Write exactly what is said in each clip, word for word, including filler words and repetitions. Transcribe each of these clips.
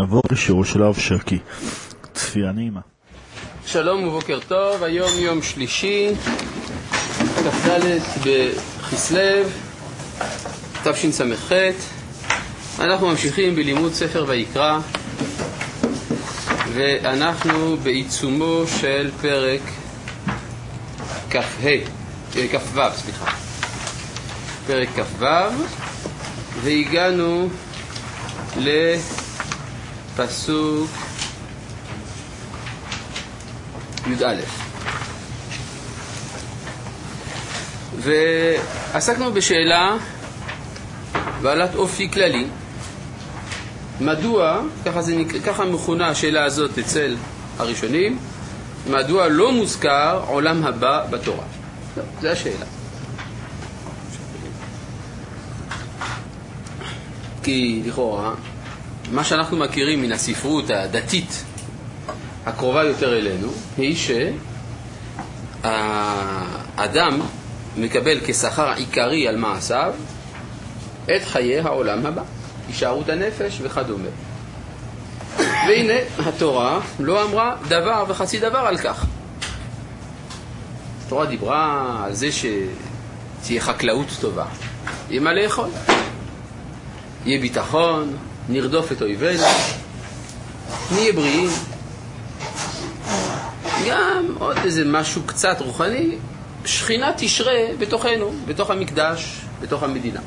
נעבור לשיעור של הרב שרקי. צפייה נעימה. שלום ובוקר טוב, היום יום שלישי, כ"ד בכסלו, תשס"ח. אנחנו ממשיכים בלימוד ספר ויקרא, ואנחנו בעיצומו של פרק כ"ה, כ"ו, סליחה. פרק כ"ו, והגענו לפסוק י"א. ועסקנו בשאלה בעלת אופי כללי, מדוע, ככה, זה, ככה מכונה השאלה הזאת אצל הראשונים, מדוע לא מוזכר עולם הבא בתורה? לא, זו השאלה. כי לכאורה, מה שאנחנו מכירים מן הספרות הדתית הקרובה יותר אלינו, היא שהאדם מקבל כשכר עיקרי על מעשיו את חיי העולם הבא, הישארות הנפש וכדומה. והנה התורה לא אמרה דבר וחצי דבר על כך. התורה דיברה על זה שתהיה חקלאות טובה, יהיה מה לאכול, יהיה ביטחון, נרדוף את אויבינו, נהיה בריאים. גם עוד איזה משהו קצת רוחני, שכינה תשרה בתוכנו, בתוך המקדש, בתוך המדינה.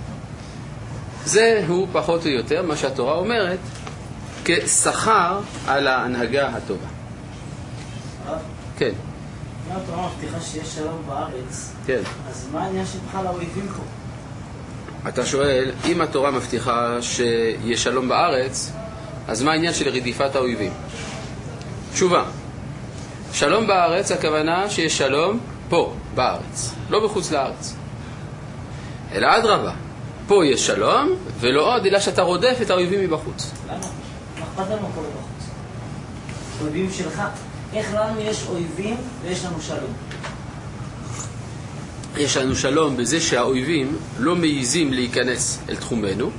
זה הוא פחות או יותר מה שהתורה אומרת כשכר על ההנהגה הטובה. כן. אם התורה מבטיחה שיש שלום בארץ, כן. אז מה העניין שבכלל האויבים פה? אתה שואל, אם התורה מבטיחה שיש שלום בארץ, אז מה העניין של רדיפת האויבים? תשובה. שלום בארץ, הכוונה שיש שלום פה, בארץ, לא בחוץ לארץ. אלא אדרבה, פה יש שלום, ולא עוד, אלא שאתה רודף את האויבים מבחוץ. למה? מה אכפת לנו כל בחוץ? אויבים שלך. איך לנו יש אויבים ויש לנו שלום? יש לנו שלום בזה שהאויבים לא מעיזים להיכנס אל תחומנו.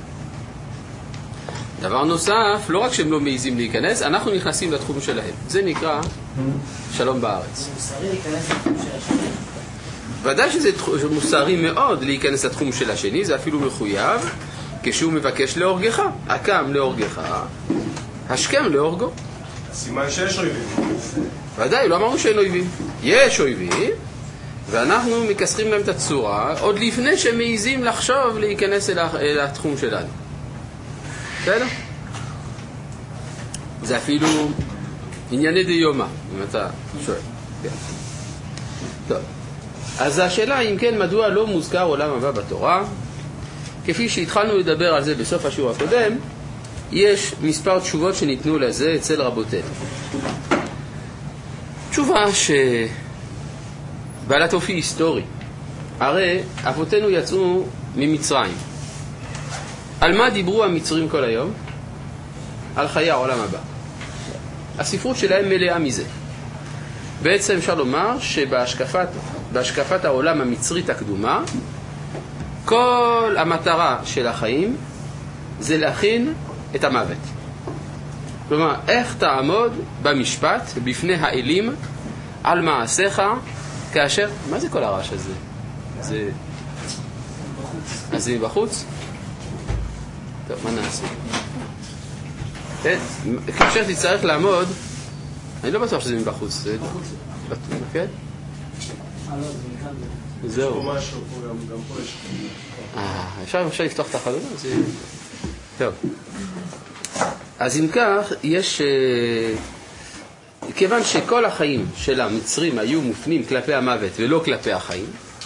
דבר נוסף, לא רק שהם לא מעיזים להיכנס, אנחנו נכנסים לתחום שלהם. זה נקרא שלום בארץ. זה מוסרי להיכנס לתחום של השני? ודאי שזה מוסרי מאוד להיכנס לתחום של השני, זה אפילו מחויב, כשהוא מבקש להורגך. הקם להורגך, השכם להורגו. סימן שיש אויבים. ודאי, לא אמרנו שאין אויבים. יש אויבים, ואנחנו מכסחים להם את הצורה, עוד לפני שהם מעיזים לחשוב להיכנס אל התחום שלנו. בסדר? זה אפילו ענייני דיומא, אם אתה שואל. כן. טוב. אז השאלה אם כן, מדוע לא מוזכר עולם הבא בתורה? כפי שהתחלנו לדבר על זה בסוף השיעור הקודם, יש מספר תשובות שניתנו לזה אצל רבותינו. תשובה שבעלת אופי היסטורי. הרי אבותינו יצאו ממצרים. על מה דיברו המצרים כל היום? על חיי העולם הבא. הספרות שלהם מלאה מזה. בעצם אפשר לומר שבהשקפת בהשקפת העולם המצרית הקדומה, כל המטרה של החיים זה להכין את המוות. כלומר, איך תעמוד במשפט בפני האלים על מעשיך כאשר... מה זה כל הרעש הזה? זה... אז זה מבחוץ? טוב, מה נעשה? כאשר תצטרך לעמוד, אני לא בטוח שזה מבחוץ. זה מבחוץ. כן? זהו. אפשר אפשר לפתוח את החלון? טוב. אז אם כך, יש... כיוון שכל החיים של המצרים היו מופנים כלפי המוות ולא כלפי החיים,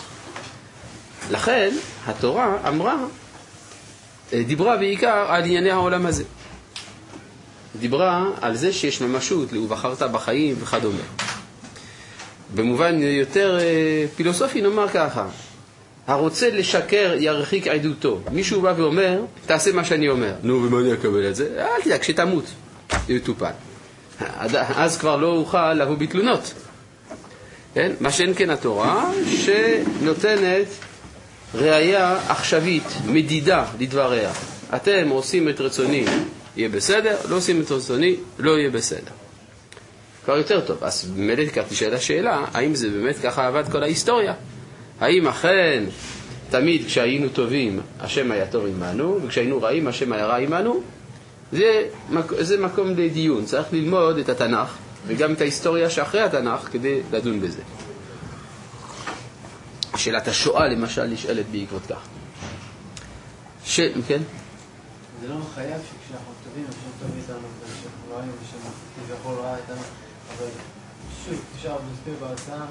לכן התורה אמרה, דיברה בעיקר על ענייני העולם הזה. דיברה על זה שיש ממשות, ובחרת בחיים וכדומה. במובן יותר פילוסופי נאמר ככה, הרוצה לשקר ירחיק עדותו. מישהו בא ואומר, תעשה מה שאני אומר. נו, ומה אני אקבל את זה? אל תדאג, כשתמות, יטופל. אז כבר לא אוכל לבוא בתלונות. כן? מה שאין כן התורה, שנותנת ראיה עכשווית, מדידה לדבריה. אתם עושים את רצוני יהיה בסדר, לא עושים את רצוני, לא יהיה בסדר. כבר יותר טוב. אז באמת קראתי שאלה שאלה, האם זה באמת ככה עבד כל ההיסטוריה? האם אכן תמיד כשהיינו טובים, השם היה טוב עמנו, וכשהיינו רעים, השם היה רע עמנו? זה, זה מקום לדיון. צריך ללמוד את התנ"ך, וגם את ההיסטוריה שאחרי התנ"ך, כדי לדון בזה. שאלת השואה, למשל, נשאלת בעקבות כך. ש... כן? זה לא מחייב שכשאנחנו טובים, השם טוב איתנו, ושאנחנו לא היינו ושאנחנו כביכול רע איתנו, אבל שוב, כשאנחנו נסביר בהרצאה,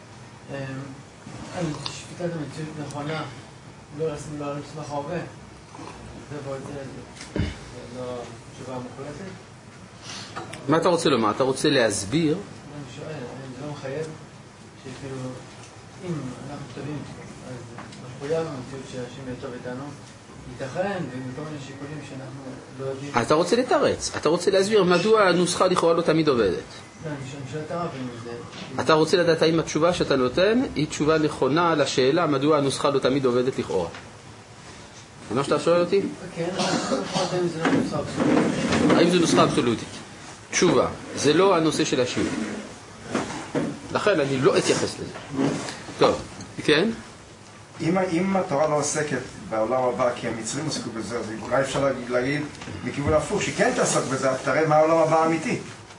על שפיטת המציאות נכונה, לא לשים לו על מסמך ההווה, זה בוא יצא לזה. זה לא תשובה מוחלטת. מה אתה רוצה לומר? אתה רוצה להסביר? אני שואל, זה לא מחייב שכאילו, אם אנחנו טובים, אז מחויב המציאות שהשם יהיה טוב איתנו, ייתכן, ומכל מיני שיקולים שאנחנו לא יודעים. אתה רוצה לתרץ, אתה רוצה להסביר מדוע הנוסחה לכאורה לא תמיד עובדת. לא, אני שואל את הרב אם זה... אתה רוצה לדעת האם התשובה שאתה נותן היא תשובה נכונה לשאלה מדוע הנוסחה לא תמיד עובדת לכאורה. זה מה שאתה שואל אותי? כן, אבל אני לא יודע אם זה לא נוסחה אבסולוטית. האם זו נוסחה אבסולוטית? תשובה, זה לא הנושא של השיעור. לכן אני לא אתייחס לזה. טוב, כן? אם, אם התורה לא עוסקת בעולם הבא, כי המצרים עוסקו בזה, אז אולי אפשר להגיד, להגיד מכיוון הפוך, שכן תעסוק בזה, תראה מה העולם הבא האמיתי.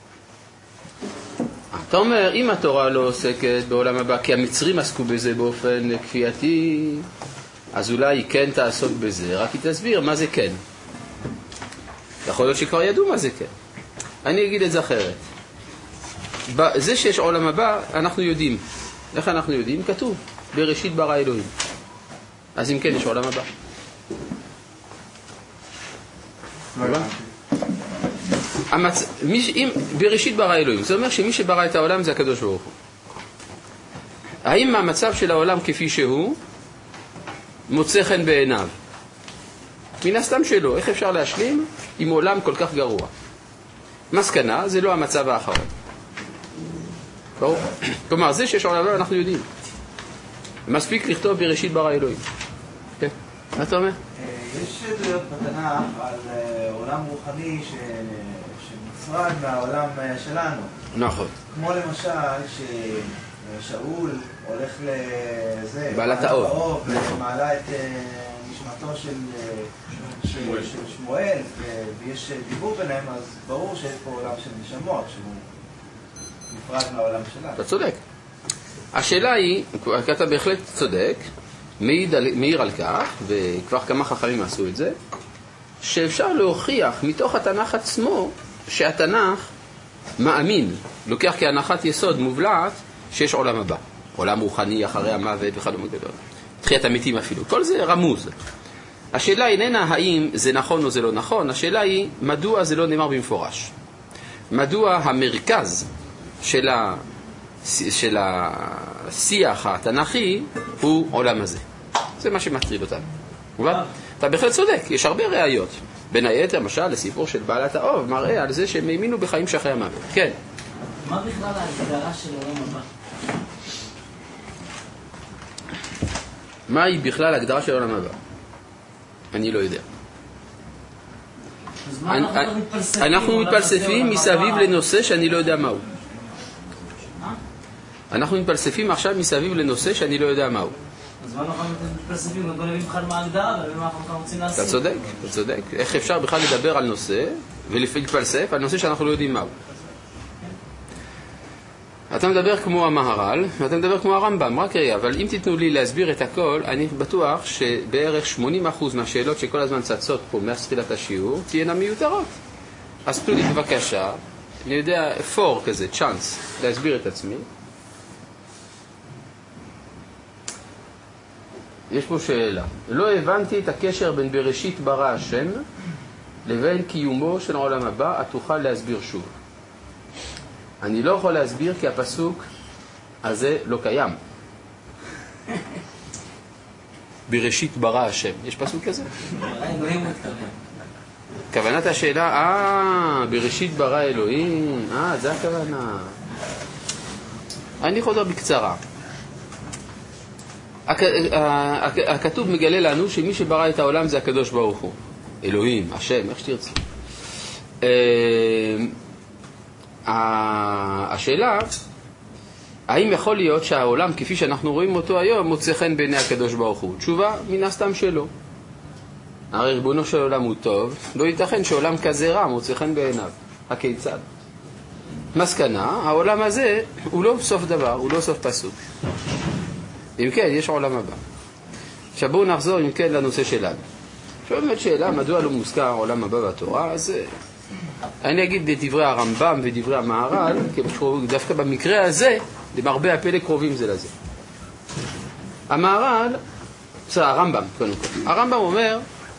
אתה אומר, אם התורה לא עוסקת בעולם הבא, כי המצרים עסקו בזה באופן כפייתי, אז אולי היא כן תעסוק בזה, רק היא תסביר מה זה כן. יכול להיות שכבר ידעו מה זה כן. אני אגיד את זה אחרת. זה שיש עולם הבא, אנחנו יודעים. איך אנחנו יודעים? כתוב, בראשית ברא אלוהים. אז אם כן, יש עולם הבא. המצ... מי... אם... בראשית ברא אלוהים, זה אומר שמי שברא את העולם זה הקדוש ברוך הוא. האם המצב של העולם כפי שהוא מוצא חן בעיניו? מן הסתם שלא. איך אפשר להשלים עם עולם כל כך גרוע? מסקנה, זה לא המצב האחרון. ברור? כלומר, זה שיש עולם הבא אנחנו יודעים. מספיק לכתוב בראשית ברא אלוהים. כן? מה אתה אומר? יש עדויות בתנ"ך על עולם רוחני שמופרד מהעולם שלנו. נכון. כמו למשל ששאול הולך לזה, בעלת האוב, ומעלה את נשמתו של שמואל, ויש דיבור ביניהם, אז ברור שיש פה עולם של נשמות, שהוא נפרד מהעולם שלנו. אתה צודק. השאלה היא, אתה בהחלט צודק, מעיר על כך, וכבר כמה חכמים עשו את זה, שאפשר להוכיח מתוך התנ"ך עצמו שהתנ"ך מאמין, לוקח כהנחת יסוד מובלעת שיש עולם הבא, עולם רוחני אחרי המוות וכדומה גדול, תחיית המתים אפילו, כל זה רמוז. השאלה איננה האם זה נכון או זה לא נכון, השאלה היא מדוע זה לא נאמר במפורש, מדוע המרכז של ה... של השיח התנ"כי הוא עולם הזה. זה מה שמטריד אותנו. אתה בהחלט צודק, יש הרבה ראיות. בין היתר, למשל, לסיפור של בעלת האוב, מראה על זה שהם האמינו בחיים שאחרי המוות. כן. מה בכלל ההגדרה של עולם הבא? מהי בכלל ההגדרה של עולם הבא? אני לא יודע. אז מה אנחנו מתפלספים? אנחנו מתפלספים מסביב לנושא שאני לא יודע מהו. אנחנו מתפלספים עכשיו מסביב לנושא שאני לא יודע מהו. אז מה אנחנו מתפלספים? בוא נבין בכלל מה ההגדרה, ולמה אנחנו רוצים לעשות. אתה צודק, אתה צודק. איך אפשר בכלל לדבר על נושא ולהתפלסף על נושא שאנחנו לא יודעים מהו? אתה מדבר כמו המהר"ל, ואתה מדבר כמו הרמב"ם, רק רגע, אבל אם תיתנו לי להסביר את הכל, אני בטוח שבערך שמונים אחוז מהשאלות שכל הזמן צצות פה מהתחילת השיעור, תהיינה מיותרות. אז תנו לי בבקשה, אני יודע, פור כזה, צ'אנס, להסביר את עצמי. יש פה שאלה. לא הבנתי את הקשר בין בראשית ברא השם לבין קיומו של העולם הבא, תוכל להסביר שוב. אני לא יכול להסביר כי הפסוק הזה לא קיים. בראשית ברא השם. יש פסוק כזה? כוונת השאלה, אה, בראשית ברא אלוהים. אה, זה הכוונה. אני חוזר בקצרה. הכתוב מגלה לנו שמי שברא את העולם זה הקדוש ברוך הוא. אלוהים, השם, איך שתרצו. השאלה, האם יכול להיות שהעולם כפי שאנחנו רואים אותו היום מוצא חן בעיני הקדוש ברוך הוא? תשובה, מן הסתם שלא. הרי ריבונו של עולם הוא טוב, לא ייתכן שעולם כזה רע מוצא חן בעיניו. הכיצד? מסקנה, העולם הזה הוא לא סוף דבר, הוא לא סוף פסוק. אם כן, יש עולם הבא. עכשיו בואו נחזור אם כן לנושא שלנו. עכשיו באמת שאלה, מדוע לא מוזכר העולם הבא בתורה? אז אני אגיד דברי הרמב"ם ודברי המהר"ל, כי דווקא במקרה הזה, למרבה הפלא קרובים זה לזה. המהר"ל, בסדר, הרמב"ם, קודם כל. הרמב"ם אומר,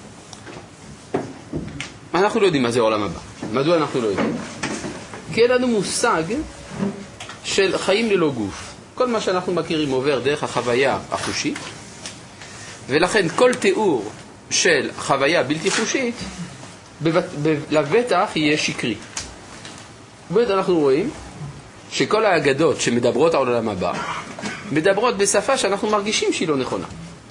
אנחנו לא יודעים מה זה העולם הבא. מדוע אנחנו לא יודעים? כי אין לנו מושג של חיים ללא גוף. כל מה שאנחנו מכירים עובר דרך החוויה החושית, ולכן כל תיאור של חוויה בלתי חושית, לבטח יהיה שקרי. באמת אנחנו רואים שכל האגדות שמדברות על העולם הבא, מדברות בשפה שאנחנו מרגישים שהיא לא נכונה.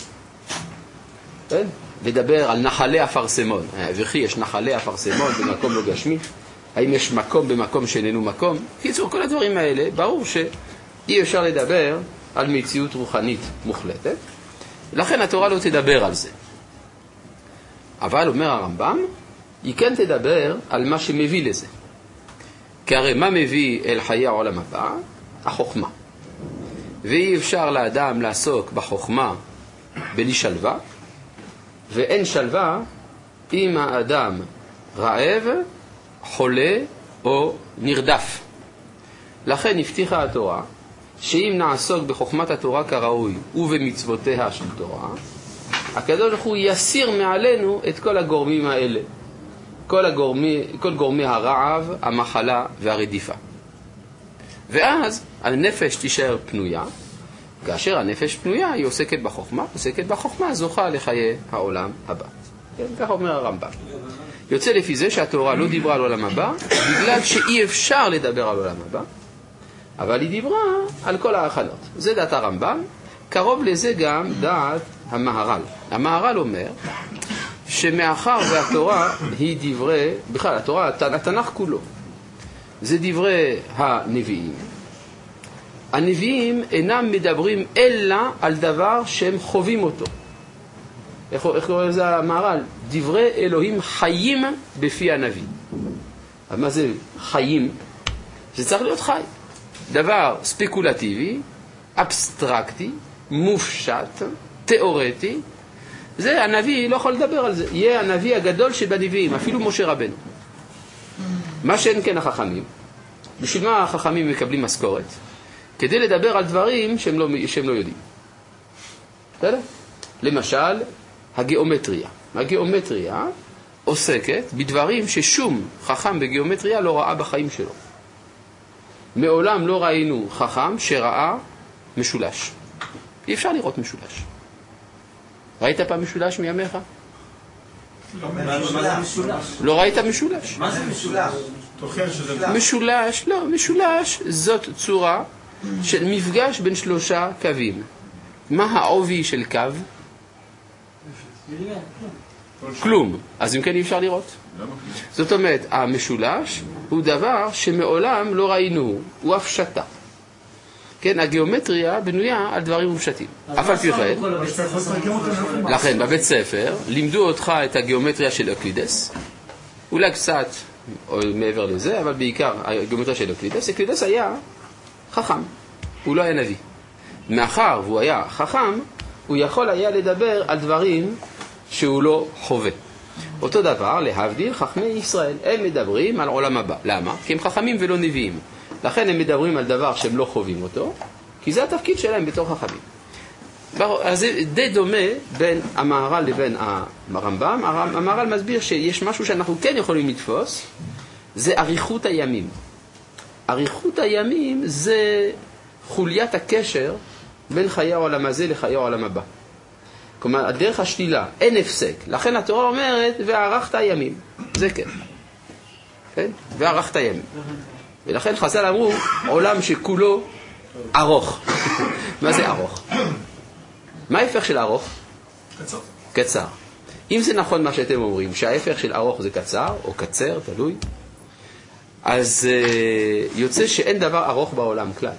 כן? לדבר על נחלי אפרסמון. וכי יש נחלי אפרסמון במקום לא גשמי? האם יש מקום במקום שאיננו מקום? קיצור, כל הדברים האלה, ברור שאי אפשר לדבר על מציאות רוחנית מוחלטת. לכן התורה לא תדבר על זה. אבל אומר הרמב"ם, היא כן תדבר על מה שמביא לזה. כי הרי מה מביא אל חיי העולם הבא? החוכמה. ואי אפשר לאדם לעסוק בחוכמה בלי שלווה, ואין שלווה אם האדם רעב, חולה או נרדף. לכן הבטיחה התורה שאם נעסוק בחוכמת התורה כראוי ובמצוותיה של תורה, הקדוש ברוך הוא יסיר מעלינו את כל הגורמים האלה, כל, הגורמי, כל גורמי הרעב, המחלה והרדיפה. ואז הנפש תישאר פנויה, כאשר הנפש פנויה היא עוסקת בחוכמה, עוסקת בחוכמה זוכה לחיי העולם הבא. כן, כך אומר הרמב"ם. יוצא לפי זה שהתורה לא דיברה על עולם הבא, בגלל שאי אפשר לדבר על עולם הבא, אבל היא דיברה על כל ההכנות. זה דעת הרמב"ם, קרוב לזה גם דעת המהר"ל. המהר"ל אומר שמאחר והתורה היא דברי, בכלל התורה, התנ"ך כולו, זה דברי הנביאים. הנביאים אינם מדברים אלא על דבר שהם חווים אותו. איך, איך קורא לזה המהר"ל? דברי אלוהים חיים בפי הנביא. אבל מה זה חיים? זה צריך להיות חי. דבר ספקולטיבי, אבסטרקטי, מופשט, תיאורטי, זה הנביא לא יכול לדבר על זה. יהיה הנביא הגדול שבנביאים, אפילו משה רבנו. מה שאין כן החכמים. בשביל מה החכמים מקבלים משכורת? כדי לדבר על דברים שהם לא, שהם לא יודעים. בסדר? למשל, הגיאומטריה. הגיאומטריה עוסקת בדברים ששום חכם בגיאומטריה לא ראה בחיים שלו. מעולם לא ראינו חכם שראה משולש. אי אפשר לראות משולש. ראית פעם משולש מימיך? לא ראית משולש. מה זה משולש? משולש, לא, משולש זאת צורה של מפגש בין שלושה קווים. מה העובי של קו? כלום. אז אם כן אי אפשר לראות. זאת אומרת, המשולש הוא דבר שמעולם לא ראינו, הוא הפשטה. כן, הגיאומטריה בנויה על דברים מופשטים. אף על פי כן, לכן בבית ספר לימדו אותך את הגיאומטריה של אוקלידס, אולי קצת או מעבר לזה, אבל בעיקר הגיאומטריה של אוקלידס. אוקלידס היה חכם, הוא לא היה נביא. מאחר והוא היה חכם, הוא יכול היה לדבר על דברים שהוא לא חווה. אותו דבר, להבדיל, חכמי ישראל, הם מדברים על עולם הבא. למה? כי הם חכמים ולא נביאים. לכן הם מדברים על דבר שהם לא חווים אותו, כי זה התפקיד שלהם בתור חכמים. אז זה די דומה בין המהר"ל לבין הרמב"ם. המהר"ל מסביר שיש משהו שאנחנו כן יכולים לתפוס, זה אריכות הימים. אריכות הימים זה חוליית הקשר בין חיי העולם הזה לחיי העולם הבא. כלומר, הדרך השלילה, אין הפסק. לכן התורה אומרת, וערכת הימים. זה כן. כן? וערכת הימים. ולכן חז"ל אמרו, עולם שכולו ארוך. מה זה ארוך? מה ההפך של ארוך? קצר. קצר. אם זה נכון מה שאתם אומרים, שההפך של ארוך זה קצר, או קצר, תלוי, אז uh, יוצא שאין דבר ארוך בעולם כלל.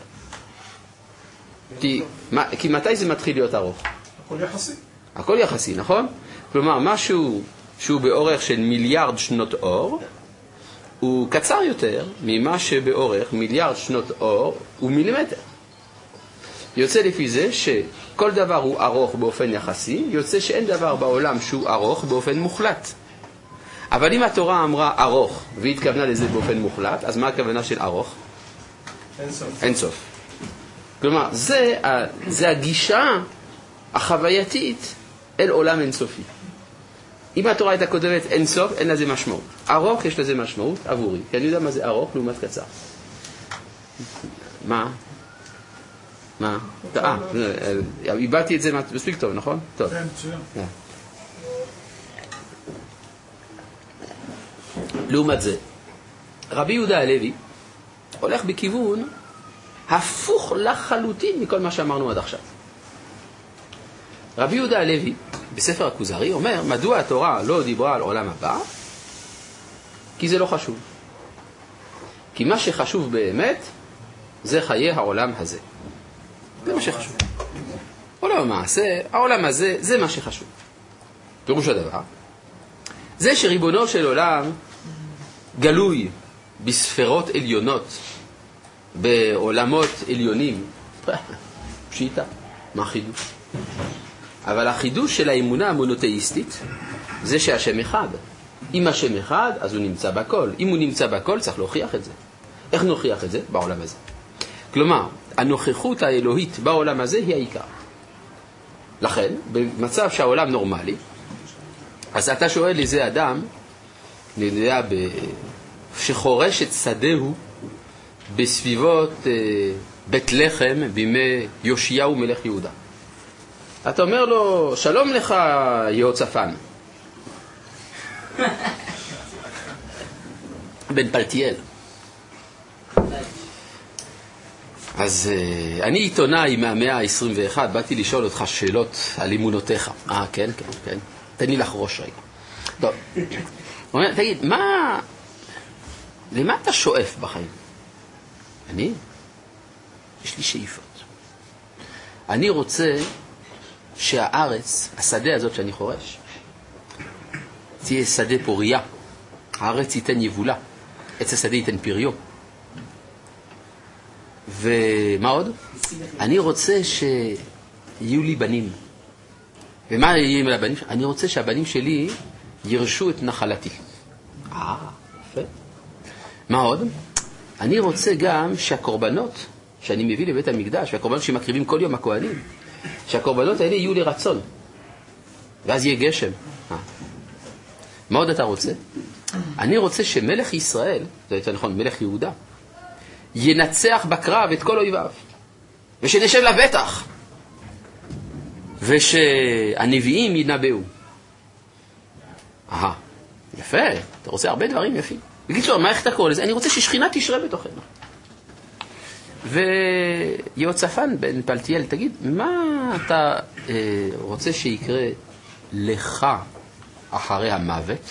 כי, מה, כי מתי זה מתחיל להיות ארוך? הכל יחסי. הכל יחסי, נכון? כלומר, משהו שהוא באורך של מיליארד שנות אור, הוא קצר יותר ממה שבאורך מיליארד שנות אור הוא מילימטר. יוצא לפי זה שכל דבר הוא ארוך באופן יחסי, יוצא שאין דבר בעולם שהוא ארוך באופן מוחלט. אבל אם התורה אמרה ארוך והיא התכוונה לזה באופן מוחלט, אז מה הכוונה של ארוך? אין סוף. אין סוף. כלומר, זה, זה הגישה החווייתית אל עולם אינסופי. אם התורה הייתה כותבת אין סוף, אין לזה משמעות. ארוך יש לזה משמעות עבורי, כי אני יודע מה זה ארוך לעומת קצר. מה? מה? אה, איבדתי את זה מספיק טוב, נכון? טוב. כן, מצוין. לעומת זה, רבי יהודה הלוי הולך בכיוון הפוך לחלוטין מכל מה שאמרנו עד עכשיו. רבי יהודה הלוי בספר הכוזרי אומר, מדוע התורה לא דיברה על עולם הבא? כי זה לא חשוב. כי מה שחשוב באמת זה חיי העולם הזה. זה מה שחשוב. עולם המעשה, העולם הזה, זה מה שחשוב. פירוש הדבר, זה שריבונו של עולם גלוי בספרות עליונות, בעולמות עליונים, פשיטה, מה חידוש? אבל החידוש של האמונה המונותאיסטית זה שהשם אחד. אם השם אחד, אז הוא נמצא בכל. אם הוא נמצא בכל, צריך להוכיח את זה. איך נוכיח את זה? בעולם הזה. כלומר, הנוכחות האלוהית בעולם הזה היא העיקר. לכן, במצב שהעולם נורמלי, אז אתה שואל איזה אדם, אני יודע, שחורש את שדהו בסביבות אה, בית לחם בימי יאשיהו מלך יהודה. אתה אומר לו, שלום לך יהוצפן. בן פלטיאל. אז uh, אני עיתונאי מהמאה ה-עשרים ואחת, באתי לשאול אותך שאלות על אמונותיך. אה, כן, כן, כן. תן לי לחרוש רגע. טוב. אומר, תגיד, מה... למה אתה שואף בחיים? אני? יש לי שאיפות. אני רוצה שהארץ, השדה הזאת שאני חורש, תהיה שדה פוריה. הארץ ייתן יבולה. עץ השדה ייתן פריו. ומה עוד? אני רוצה שיהיו לי בנים. ומה יהיה עם הבנים? אני רוצה שהבנים שלי ירשו את נחלתי. אה, יפה. מה עוד? אני רוצה גם שהקורבנות שאני מביא לבית המקדש, והקורבנות שמקריבים כל יום הכהנים, שהקורבנות האלה יהיו לרצון. ואז יהיה גשם. אה. מה עוד אתה רוצה? אני רוצה שמלך ישראל, זה יותר נכון, מלך יהודה, ינצח בקרב את כל אויביו, ושנשב לבטח, ושהנביאים ינבאו. אהה, יפה, אתה רוצה הרבה דברים יפים. בקיצור, מה איך אתה קורא לזה? אני רוצה ששכינה תשרה בתוכנו. ויהוצפן בן פלטיאל, תגיד, מה אתה אה, רוצה שיקרה לך אחרי המוות?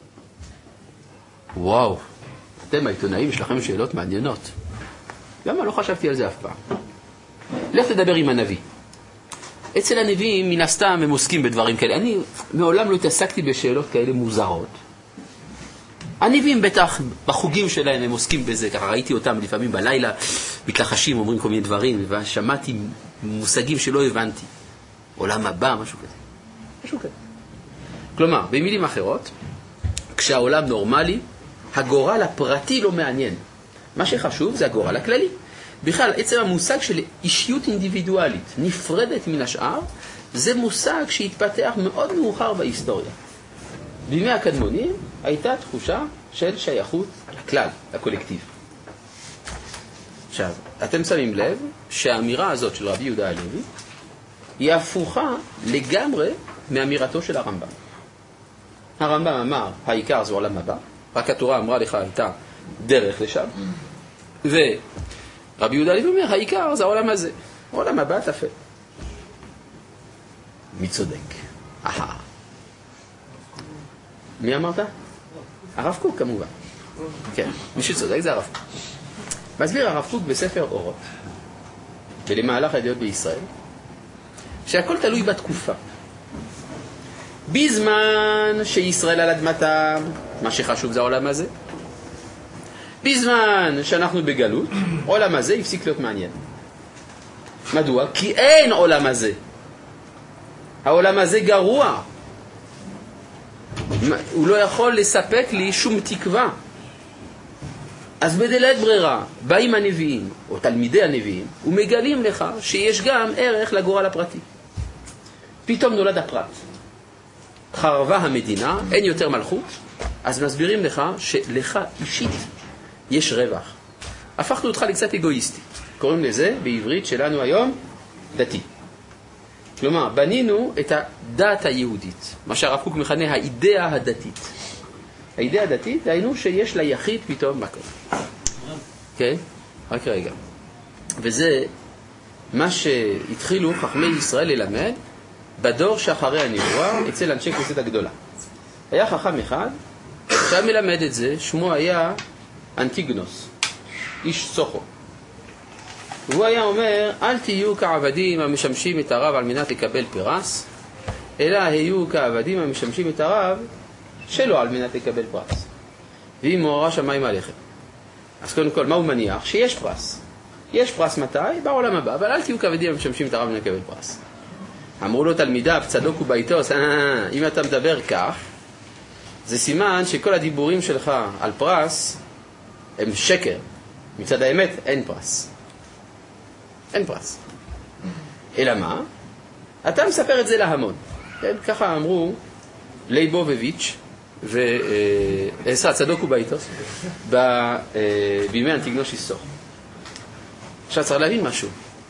וואו, אתם העיתונאים, יש לכם שאלות מעניינות. למה לא חשבתי על זה אף פעם? לך תדבר עם הנביא. אצל הנביאים, מן הסתם, הם עוסקים בדברים כאלה. אני מעולם לא התעסקתי בשאלות כאלה מוזרות. הנביאים בטח, בחוגים שלהם הם עוסקים בזה, ככה ראיתי אותם לפעמים בלילה, מתלחשים, אומרים כל מיני דברים, ושמעתי מושגים שלא הבנתי. עולם הבא, משהו כזה. משהו כזה. כלומר, במילים אחרות, כשהעולם נורמלי, הגורל הפרטי לא מעניין. מה שחשוב זה הגורל הכללי. בכלל, עצם המושג של אישיות אינדיבידואלית, נפרדת מן השאר, זה מושג שהתפתח מאוד מאוחר בהיסטוריה. בימי הקדמונים הייתה תחושה של שייכות לכלל, לקולקטיב. עכשיו, אתם שמים לב שהאמירה הזאת של רבי יהודה הלוי היא הפוכה לגמרי מאמירתו של הרמב"ם. הרמב"ם אמר, העיקר זה עולם הבא, רק התורה אמרה לך הייתה דרך לשם, ורבי יהודה הלוי אומר, העיקר זה העולם הזה, העולם הבא תפל. מי צודק? אהה. מי אמרת? הרב קוק כמובן. כן, מי שצודק זה הרב קוק. מסביר הרב קוק בספר אורות, ולמהלך הידיעות בישראל, שהכל תלוי בתקופה. בזמן שישראל על אדמתם, מה שחשוב זה העולם הזה. בזמן שאנחנו בגלות, עולם הזה הפסיק להיות מעניין. מדוע? כי אין עולם הזה. העולם הזה גרוע. הוא לא יכול לספק לי שום תקווה. אז בדלית ברירה, באים הנביאים, או תלמידי הנביאים, ומגלים לך שיש גם ערך לגורל הפרטי. פתאום נולד הפרט. חרבה המדינה, אין יותר מלכות, אז מסבירים לך שלך אישית יש רווח. הפכנו אותך לקצת אגואיסטי. קוראים לזה בעברית שלנו היום דתי. כלומר, בנינו את הדת היהודית, מה שהרב קוק מכנה האידאה הדתית. האידאה הדתית, דהיינו שיש ליחיד פתאום מקום. כן? רק רגע. וזה מה שהתחילו חכמי ישראל ללמד בדור שאחרי הנבואה אצל אנשי כנסת הגדולה. היה חכם אחד שהיה מלמד את זה, שמו היה אנטיגנוס, איש סוכו. והוא היה אומר, אל תהיו כעבדים המשמשים את הרב על מנת לקבל פרס, אלא היו כעבדים המשמשים את הרב שלא על מנת לקבל פרס. והיא מוארה שמיים עליכם. אז קודם כל, מה הוא מניח? שיש פרס. יש פרס מתי? בעולם הבא, אבל אל תהיו כעבדים המשמשים את הרב על מנת לקבל פרס. אמרו לו תלמידיו, צדוק וביתוס, אה, אם אתה מדבר כך, זה סימן שכל הדיבורים שלך על פרס הם שקר. מצד האמת, אין פרס. אין פרס. אלא מה? אתה מספר את זה להמון. כן? ככה אמרו לייבוביץ' ועשרה צדוק וביתוס בימי אנטיגנוס איסור. עכשיו צריך להבין משהו.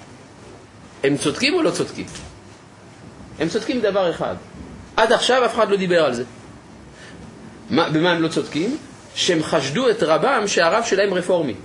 הם צודקים או לא צודקים? הם צודקים דבר אחד. עד עכשיו אף אחד לא דיבר על זה. מה, במה הם לא צודקים? שהם חשדו את רבם שהרב שלהם רפורמי.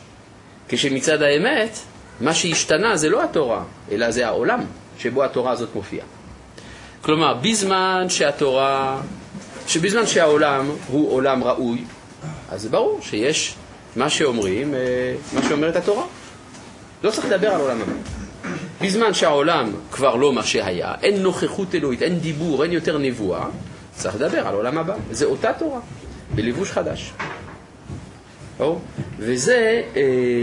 כשמצד האמת, מה שהשתנה זה לא התורה, אלא זה העולם שבו התורה הזאת מופיעה. כלומר, בזמן שהתורה, שבזמן שהעולם הוא עולם ראוי, אז זה ברור שיש מה שאומרים, מה שאומרת התורה. לא צריך לדבר על עולם הבא. בזמן שהעולם כבר לא מה שהיה, אין נוכחות אלוהית, אין דיבור, אין יותר נבואה, צריך לדבר על עולם הבא. זה אותה תורה, בלבוש חדש. או? וזה אה,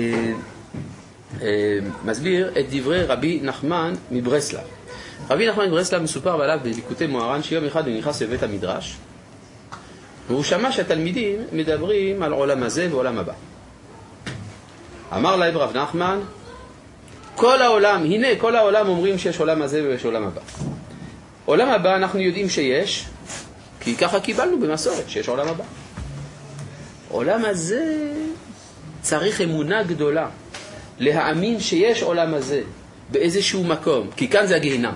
אה, מסביר את דברי רבי נחמן מברסלב. רבי נחמן מברסלב מסופר עליו בליקוטי מוהר"ן שיום אחד הוא נכנס לבית המדרש, והוא שמע שהתלמידים מדברים על עולם הזה ועולם הבא. אמר להם רב נחמן, כל העולם, הנה כל העולם אומרים שיש עולם הזה ויש עולם הבא. עולם הבא אנחנו יודעים שיש, כי ככה קיבלנו במסורת שיש עולם הבא. עולם הזה צריך אמונה גדולה, להאמין שיש עולם הזה באיזשהו מקום, כי כאן זה הגיהינם.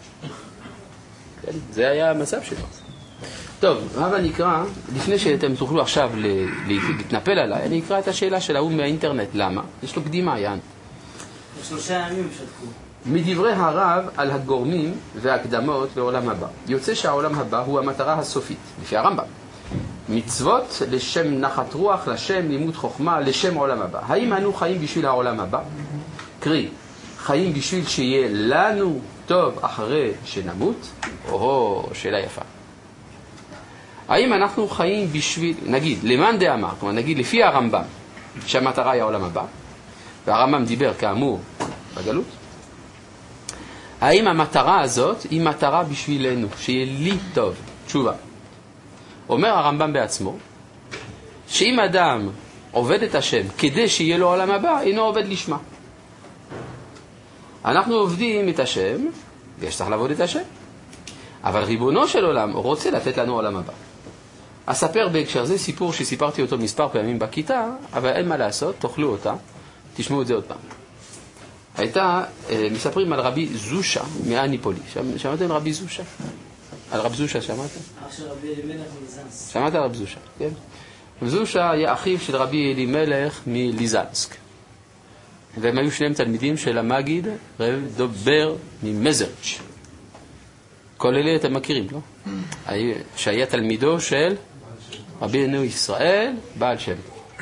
זה היה המצב שלו. טוב, רב אני אקרא, לפני שאתם תוכלו עכשיו להתנפל עליי, אני אקרא את השאלה של ההוא מהאינטרנט. למה? יש לו קדימה, יען. שלושה ימים שתקו. מדברי הרב על הגורמים והקדמות לעולם הבא. יוצא שהעולם הבא הוא המטרה הסופית, לפי הרמב"ם. מצוות לשם נחת רוח, לשם לימוד חוכמה, לשם עולם הבא. האם אנו חיים בשביל העולם הבא? קרי, חיים בשביל שיהיה לנו טוב אחרי שנמות? או, שאלה יפה. האם אנחנו חיים בשביל, נגיד, למאן דאמר, כלומר נגיד לפי הרמב"ם, שהמטרה היא העולם הבא, והרמב"ם דיבר כאמור בגלות, האם המטרה הזאת היא מטרה בשבילנו, שיהיה לי טוב? תשובה. אומר הרמב"ם בעצמו, שאם אדם עובד את השם כדי שיהיה לו עולם הבא, אינו עובד לשמה. אנחנו עובדים את השם, ויש צריך לעבוד את השם, אבל ריבונו של עולם רוצה לתת לנו עולם הבא. אספר בהקשר זה סיפור שסיפרתי אותו מספר פעמים בכיתה, אבל אין מה לעשות, תאכלו אותה, תשמעו את זה עוד פעם. הייתה, מספרים על רבי זושה מאניפולי. שמעתם על רבי זושה? על רבי זושה שמעתם? אח של רבי אלימלך מליזנסק. שמעת על רבי זושה, כן? רבי זושה היה אחיו של רבי אלימלך מליזנסק. והם היו שניהם תלמידים של המגיד רב דובר ממזרץ'. כל אלה אתם מכירים, לא? שהיה תלמידו של רבינו ישראל, בעל שם.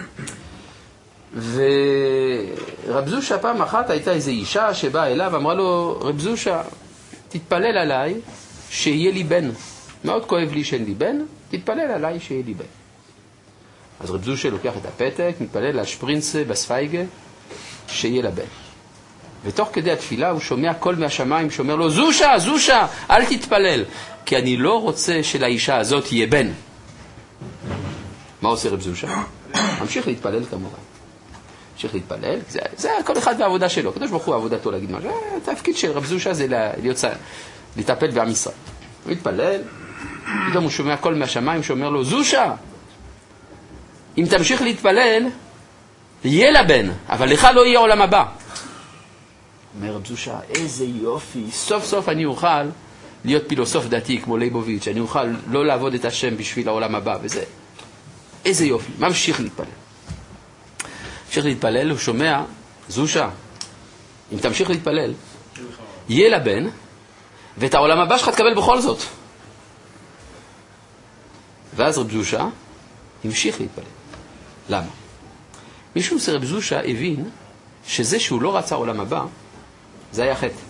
ורב זושה פעם אחת הייתה איזו אישה שבאה אליו, אמרה לו, רב זושה, תתפלל עליי שיהיה לי בן. מאוד כואב לי שאין לי בן, תתפלל עליי שיהיה לי בן. אז רב זושה לוקח את הפתק, מתפלל על שפרינסה בספייגה, שיהיה לה בן. ותוך כדי התפילה הוא שומע קול מהשמיים שאומר לו, זושה, זושה, אל תתפלל, כי אני לא רוצה שלאישה הזאת יהיה בן. מה עושה רב זושה? ממשיך להתפלל כמובן. ממשיך להתפלל, זה, זה כל אחד והעבודה שלו. קדוש ברוך הוא עבודתו להגיד משהו. התפקיד של רב זושה זה להיות, לטפל בעם ישראל. הוא מתפלל, פתאום הוא שומע קול מהשמיים שאומר לו, זושה, אם תמשיך להתפלל, יהיה לה בן, אבל לך לא יהיה עולם הבא. אומר רב זושה, איזה יופי, סוף סוף אני אוכל להיות פילוסוף דתי כמו ליבוביץ', אני אוכל לא לעבוד את השם בשביל העולם הבא, וזה, איזה יופי, ממשיך להתפלל. ממשיך להתפלל, הוא שומע, זושה, אם תמשיך להתפלל, יהיה לה בן, ואת העולם הבא שלך תקבל בכל זאת. ואז רב זושה המשיך להתפלל. למה? מישהו שרב זושה הבין שזה שהוא לא רצה עולם הבא, זה היה חטא.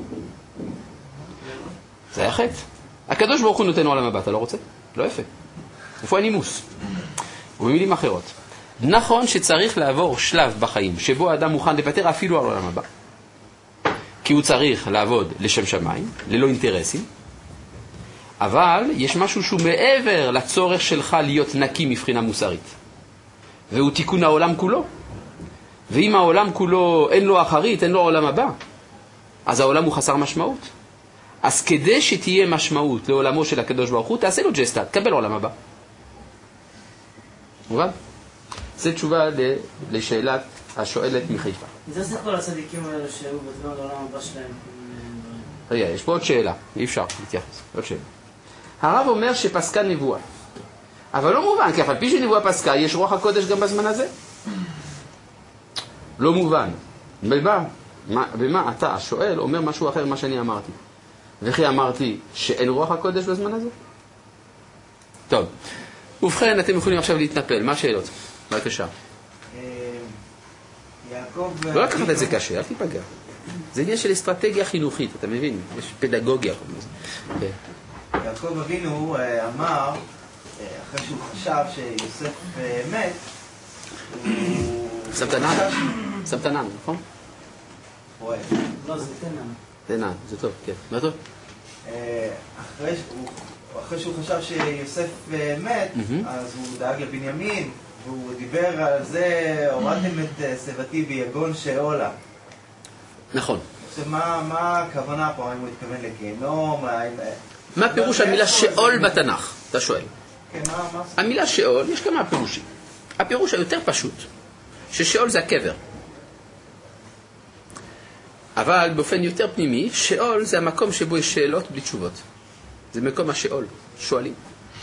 זה היה חטא. הקדוש ברוך הוא נותן עולם הבא, אתה לא רוצה? לא יפה. איפה הנימוס? ובמילים אחרות, נכון שצריך לעבור שלב בחיים שבו האדם מוכן לוותר אפילו על עולם הבא. כי הוא צריך לעבוד לשם שמיים, ללא אינטרסים, אבל יש משהו שהוא מעבר לצורך שלך להיות נקי מבחינה מוסרית. והוא תיקון העולם כולו. ואם העולם כולו אין לו אחרית, אין לו עולם הבא, אז העולם הוא חסר משמעות. אז כדי שתהיה משמעות לעולמו של הקדוש ברוך הוא, תעשה לו ג'סטה, תקבל עולם הבא. מובן? זו תשובה לשאלת השואלת מחיפה. זה עושה כל הצדיקים האלה שהיו בזמן לעולם הבא שלהם. רגע, יש פה עוד שאלה, אי אפשר להתייחס, עוד שאלה. הרב אומר שפסקה נבואה, אבל לא מובן, כי אף על פי שנבואה פסקה, יש רוח הקודש גם בזמן הזה. לא מובן. במה, במה אתה, השואל, אומר משהו אחר ממה שאני אמרתי. וכי אמרתי שאין רוח הקודש בזמן הזה? טוב, ובכן, אתם יכולים עכשיו להתנפל. מה השאלות? בבקשה. יעקב... לא לקחת את זה קשה, אל תיפגע. זה עניין של אסטרטגיה חינוכית, אתה מבין? יש פדגוגיה. יעקב אבינו אמר, אחרי שהוא חשב שיוסף מת, הוא... סבתנן, סבתנן, נכון? רואה. לא, זה תנן. תנן, זה טוב, כן. מה טוב? אחרי שהוא חשב שיוסף מת, אז הוא דאג לבנימין, והוא דיבר על זה, הורדתם את סבתי ביגון שאולה. נכון. עכשיו, מה הכוונה פה? האם הוא התכוון לגיהנום? מה פירוש המילה שאול בתנ"ך? אתה שואל. כן, מה? המילה שאול, יש כמה פירושים. הפירוש היותר פשוט, ששאול זה הקבר. אבל באופן יותר פנימי, שאול זה המקום שבו יש שאלות בלי תשובות. זה מקום השאול, שואלים.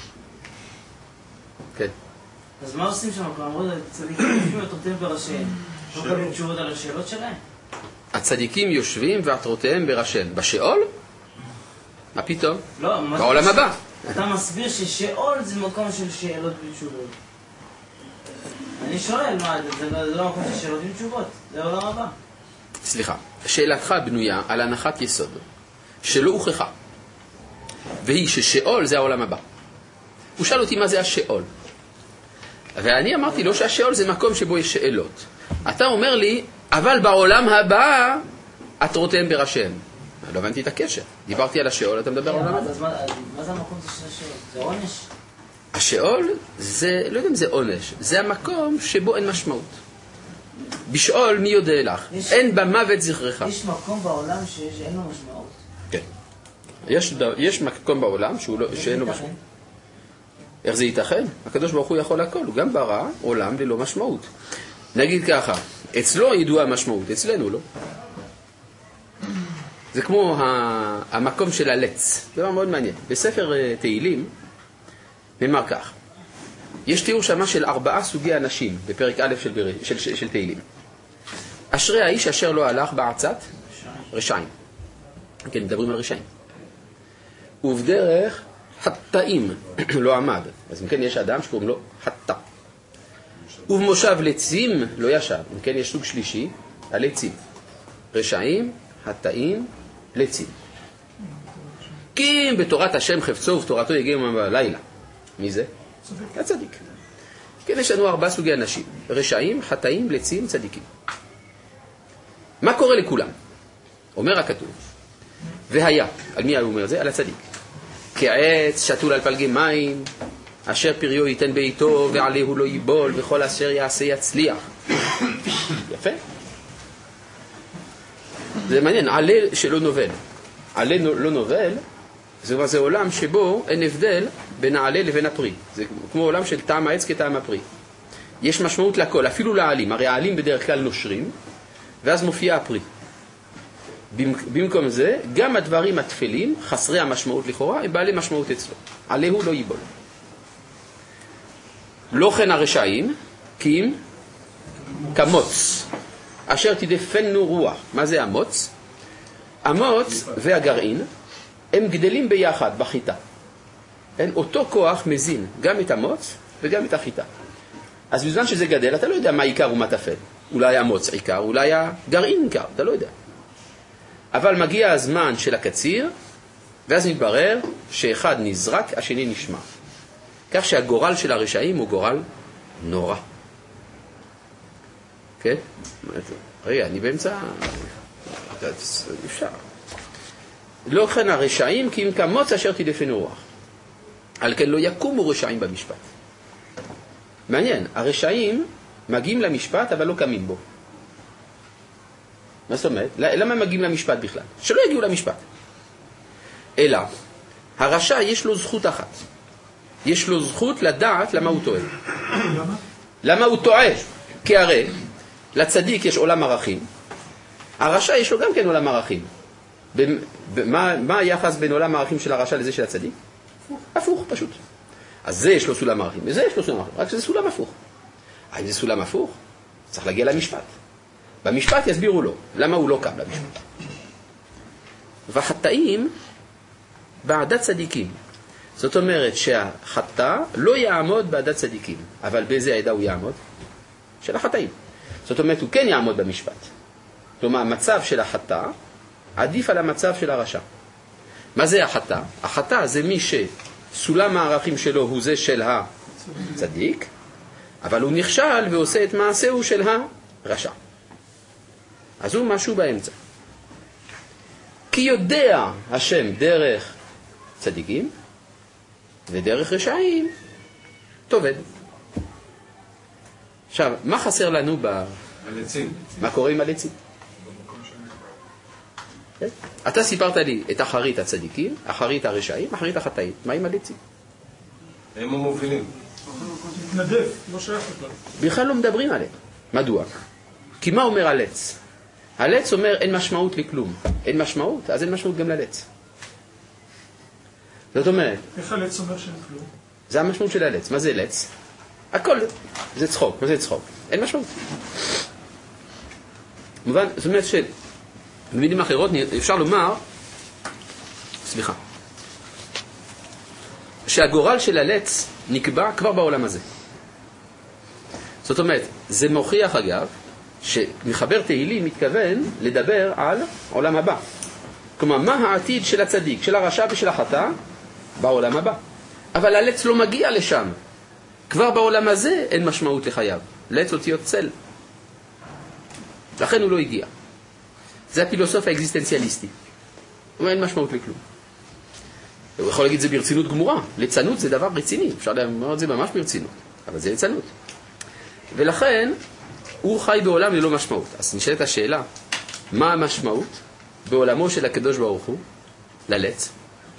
כן. אז מה עושים שם? אמרו, צדיקים יושבים ועטרותיהם בראשיהם. לא קבלים תשובות על השאלות שלהם? הצדיקים יושבים ועטרותיהם בראשיהם. בשאול? מה פתאום? לא, מה... בעולם הבא. אתה מסביר ששאול זה מקום של שאלות בלי תשובות. אני שואל, מה, זה לא מקום של שאלות בלי תשובות, זה העולם הבא. סליחה, שאלתך בנויה על הנחת יסוד שלא הוכחה, והיא ששאול זה העולם הבא. הוא שאל אותי מה זה השאול, ואני אמרתי לו שהשאול זה מקום שבו יש שאלות. אתה אומר לי, אבל בעולם הבא עטרותיהם בראשיהם. לא הבנתי את הקשר, דיברתי על השאול, אתה מדבר על העולם הבא. אז מה זה המקום של השאול? זה עונש? השאול זה, לא יודע אם זה עונש, זה המקום שבו אין משמעות. בשאול מי יודע לך, יש, אין במוות זכרך. יש מקום בעולם שאין לו משמעות. כן. יש, יש מקום בעולם שהוא לא, שאין לו משמעות. איך זה ייתכן? הקדוש ברוך הוא יכול הכל, הוא גם ברא עולם ללא משמעות. נגיד ככה, אצלו ידוע המשמעות, אצלנו לא. זה כמו המקום של הלץ, זה מאוד מעניין. בספר תהילים נאמר כך, יש תיאור שמה של ארבעה סוגי אנשים בפרק א' של, בר... של, של, של תהילים. אשרי האיש אשר לא הלך בעצת רשעים. כן, מדברים על רשעים. ובדרך חטאים, לא עמד. אז אם כן יש אדם שקוראים לו חטא. ובמושב לצים לא ישב. אם כן יש סוג שלישי, הלצים. רשעים, חטאים, לצים. כי אם בתורת השם חפצו ובתורתו יגיע בלילה. מי זה? הצדיק. כן, יש לנו ארבעה סוגי אנשים. רשעים, חטאים, לצים, צדיקים. מה קורה לכולם? אומר הכתוב. והיה. על מי הוא אומר את זה? על הצדיק. כעץ שתול על פלגי מים, אשר פריו ייתן בעיתו, ועליהו לא ייבול, וכל אשר יעשה יצליח. יפה. זה מעניין, עלה שלא נובל. עלה לא נובל, זה, זה עולם שבו אין הבדל בין העלה לבין הפרי. זה כמו עולם של טעם העץ כטעם הפרי. יש משמעות לכל, אפילו לעלים. הרי העלים בדרך כלל נושרים, ואז מופיע הפרי. במקום זה, גם הדברים התפלים, חסרי המשמעות לכאורה, הם בעלי משמעות אצלו. עליהו לא ייבול. לא כן הרשעים, כי אם כמוץ, אשר תדפנו רוח. מה זה המוץ? המוץ והגרעין, הם גדלים ביחד בחיטה. אין, אותו כוח מזין גם את המוץ וגם את החיטה. אז בזמן שזה גדל, אתה לא יודע מה עיקר ומה תפל. אולי המוץ עיקר, אולי הגרעין עיקר, אתה לא יודע. אבל מגיע הזמן של הקציר, ואז מתברר שאחד נזרק, השני נשמע. כך שהגורל של הרשעים הוא גורל נורא. כן? רגע, אני באמצע... אפשר. לא כן הרשעים, כי אם כמוץ אשר תדפנו רוח. על כן לא יקומו רשעים במשפט. מעניין, הרשעים מגיעים למשפט, אבל לא קמים בו. מה זאת אומרת? למה הם מגיעים למשפט בכלל? שלא יגיעו למשפט. אלא, הרשע יש לו זכות אחת. יש לו זכות לדעת למה הוא טועה. למה? למה הוא טועה? כי הרי לצדיק יש עולם ערכים, הרשע יש לו גם כן עולם ערכים. מה, מה היחס בין עולם הערכים של הרשע לזה של הצדיק? הפוך. הפוך, פשוט. אז זה יש לו סולם ערכים, וזה יש לו סולם ערכים, רק שזה סולם הפוך. אם זה סולם הפוך, צריך להגיע למשפט. במשפט יסבירו לו למה הוא לא קם למשפט. והחטאים בעדת צדיקים. זאת אומרת שהחטא לא יעמוד בעדת צדיקים, אבל באיזה העדה הוא יעמוד? של החטאים. זאת אומרת, הוא כן יעמוד במשפט. כלומר, המצב של החטא עדיף על המצב של הרשע. מה זה החטא? החטא זה מי שסולם הערכים שלו הוא זה של הצדיק, אבל הוא נכשל ועושה את מעשהו של הרשע. אז הוא משהו באמצע. כי יודע השם דרך צדיקים ודרך רשעים תובד. עכשיו, מה חסר לנו ב... הלצים. מה קורה עם הלצים? אתה סיפרת לי את אחרית הצדיקים, אחרית הרשעים, אחרית החטאים. מה עם הלצים? הם המובילים. נדף, לא שייך בכלל. בכלל לא מדברים עליהם. מדוע? כי מה אומר הלץ? הלץ אומר אין משמעות לכלום. אין משמעות, אז אין משמעות גם ללץ. זאת אומרת... איך הלץ אומר שאין כלום? זה המשמעות של הלץ. מה זה לץ? הכל זה צחוק. מה זה צחוק? אין משמעות. מובן, זאת אומרת שבמילים אחרות אפשר לומר, סליחה, שהגורל של הלץ נקבע כבר בעולם הזה. זאת אומרת, זה מוכיח אגב, שמחבר תהילים מתכוון לדבר על עולם הבא. כלומר, מה העתיד של הצדיק, של הרשע ושל החטא בעולם הבא. אבל הלץ לא מגיע לשם. כבר בעולם הזה אין משמעות לחייו. לץ אותיות צל. לכן הוא לא הגיע. זה הפילוסוף האקזיסטנציאליסטי. הוא אומר, אין משמעות לכלום. הוא יכול להגיד זה ברצינות גמורה. ליצנות זה דבר רציני. אפשר לומר את זה ממש ברצינות. אבל זה ליצנות. ולכן הוא חי בעולם ללא משמעות. אז נשאלת השאלה, מה המשמעות בעולמו של הקדוש ברוך הוא ללץ?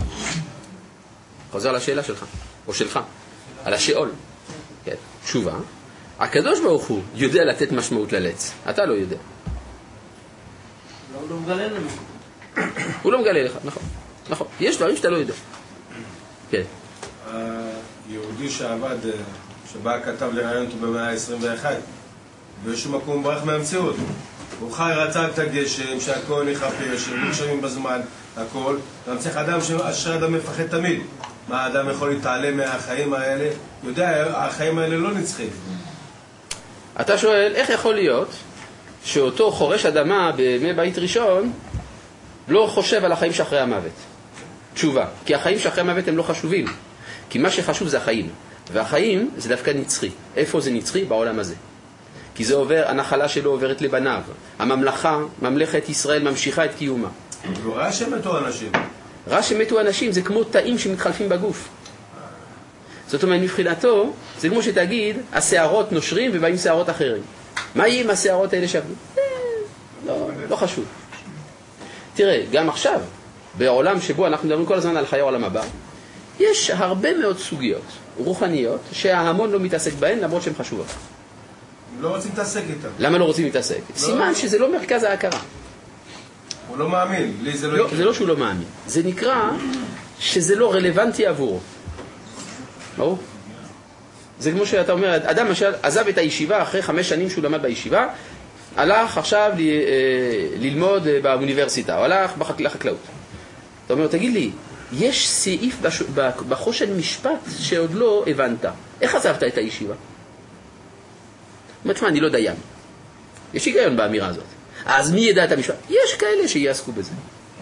חוזר לשאלה שלך, או שלך, על השאול. כן. תשובה, הקדוש ברוך הוא יודע לתת משמעות ללץ. אתה לא יודע. הוא לא מגלה לנו. הוא לא מגלה לך, נכון. נכון. יש דברים שאתה לא יודע. כן. היהודי שעבד, שבא כתב לרעיון אותו במאה ה-עשרים ואחת, באיזשהו מקום ברח מהמציאות. הוא חי רצה את הגשם, שהכל נחפש, שהם נרשמים בזמן, הכל. אתה מצליח אדם שאשר אדם מפחד תמיד. מה האדם יכול להתעלם מהחיים האלה? יודע, החיים האלה לא נצחים. אתה שואל, איך יכול להיות שאותו חורש אדמה בימי בית ראשון לא חושב על החיים שאחרי המוות? תשובה, כי החיים שאחרי המוות הם לא חשובים. כי מה שחשוב זה החיים. והחיים זה דווקא נצחי. איפה זה נצחי? בעולם הזה. כי זה עובר, הנחלה שלו עוברת לבניו. הממלכה, ממלכת ישראל ממשיכה את קיומה. הוא ראה שמתו אנשים. ראה שמתו אנשים זה כמו תאים שמתחלפים בגוף. זאת אומרת, מבחינתו, זה כמו שתגיד, השערות נושרים ובאים שערות אחרים. מה יהיה עם השערות האלה שעבדו? לא, לא חשוב. תראה, גם עכשיו, בעולם שבו אנחנו מדברים כל הזמן על חיי העולם הבא, יש הרבה מאוד סוגיות רוחניות שההמון לא מתעסק בהן למרות שהן חשובות. לא רוצים להתעסק איתן. למה לא רוצים להתעסק? סימן שזה לא מרכז ההכרה. הוא לא מאמין, לי זה לא לא, יקרה. זה לא שהוא לא מאמין. זה נקרא שזה לא רלוונטי עבורו. ברור? זה כמו שאתה אומר, אדם למשל עזב את הישיבה אחרי חמש שנים שהוא למד בישיבה, הלך עכשיו ל, ללמוד באוניברסיטה, או הלך לחקלאות. אתה אומר, תגיד לי, יש סעיף בחושן משפט שעוד לא הבנת. איך עזבת את הישיבה? תשמע, אני לא דיין. יש היגיון באמירה הזאת. אז מי ידע את המשפט? יש כאלה שיעסקו בזה.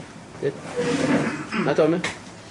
מה אתה אומר?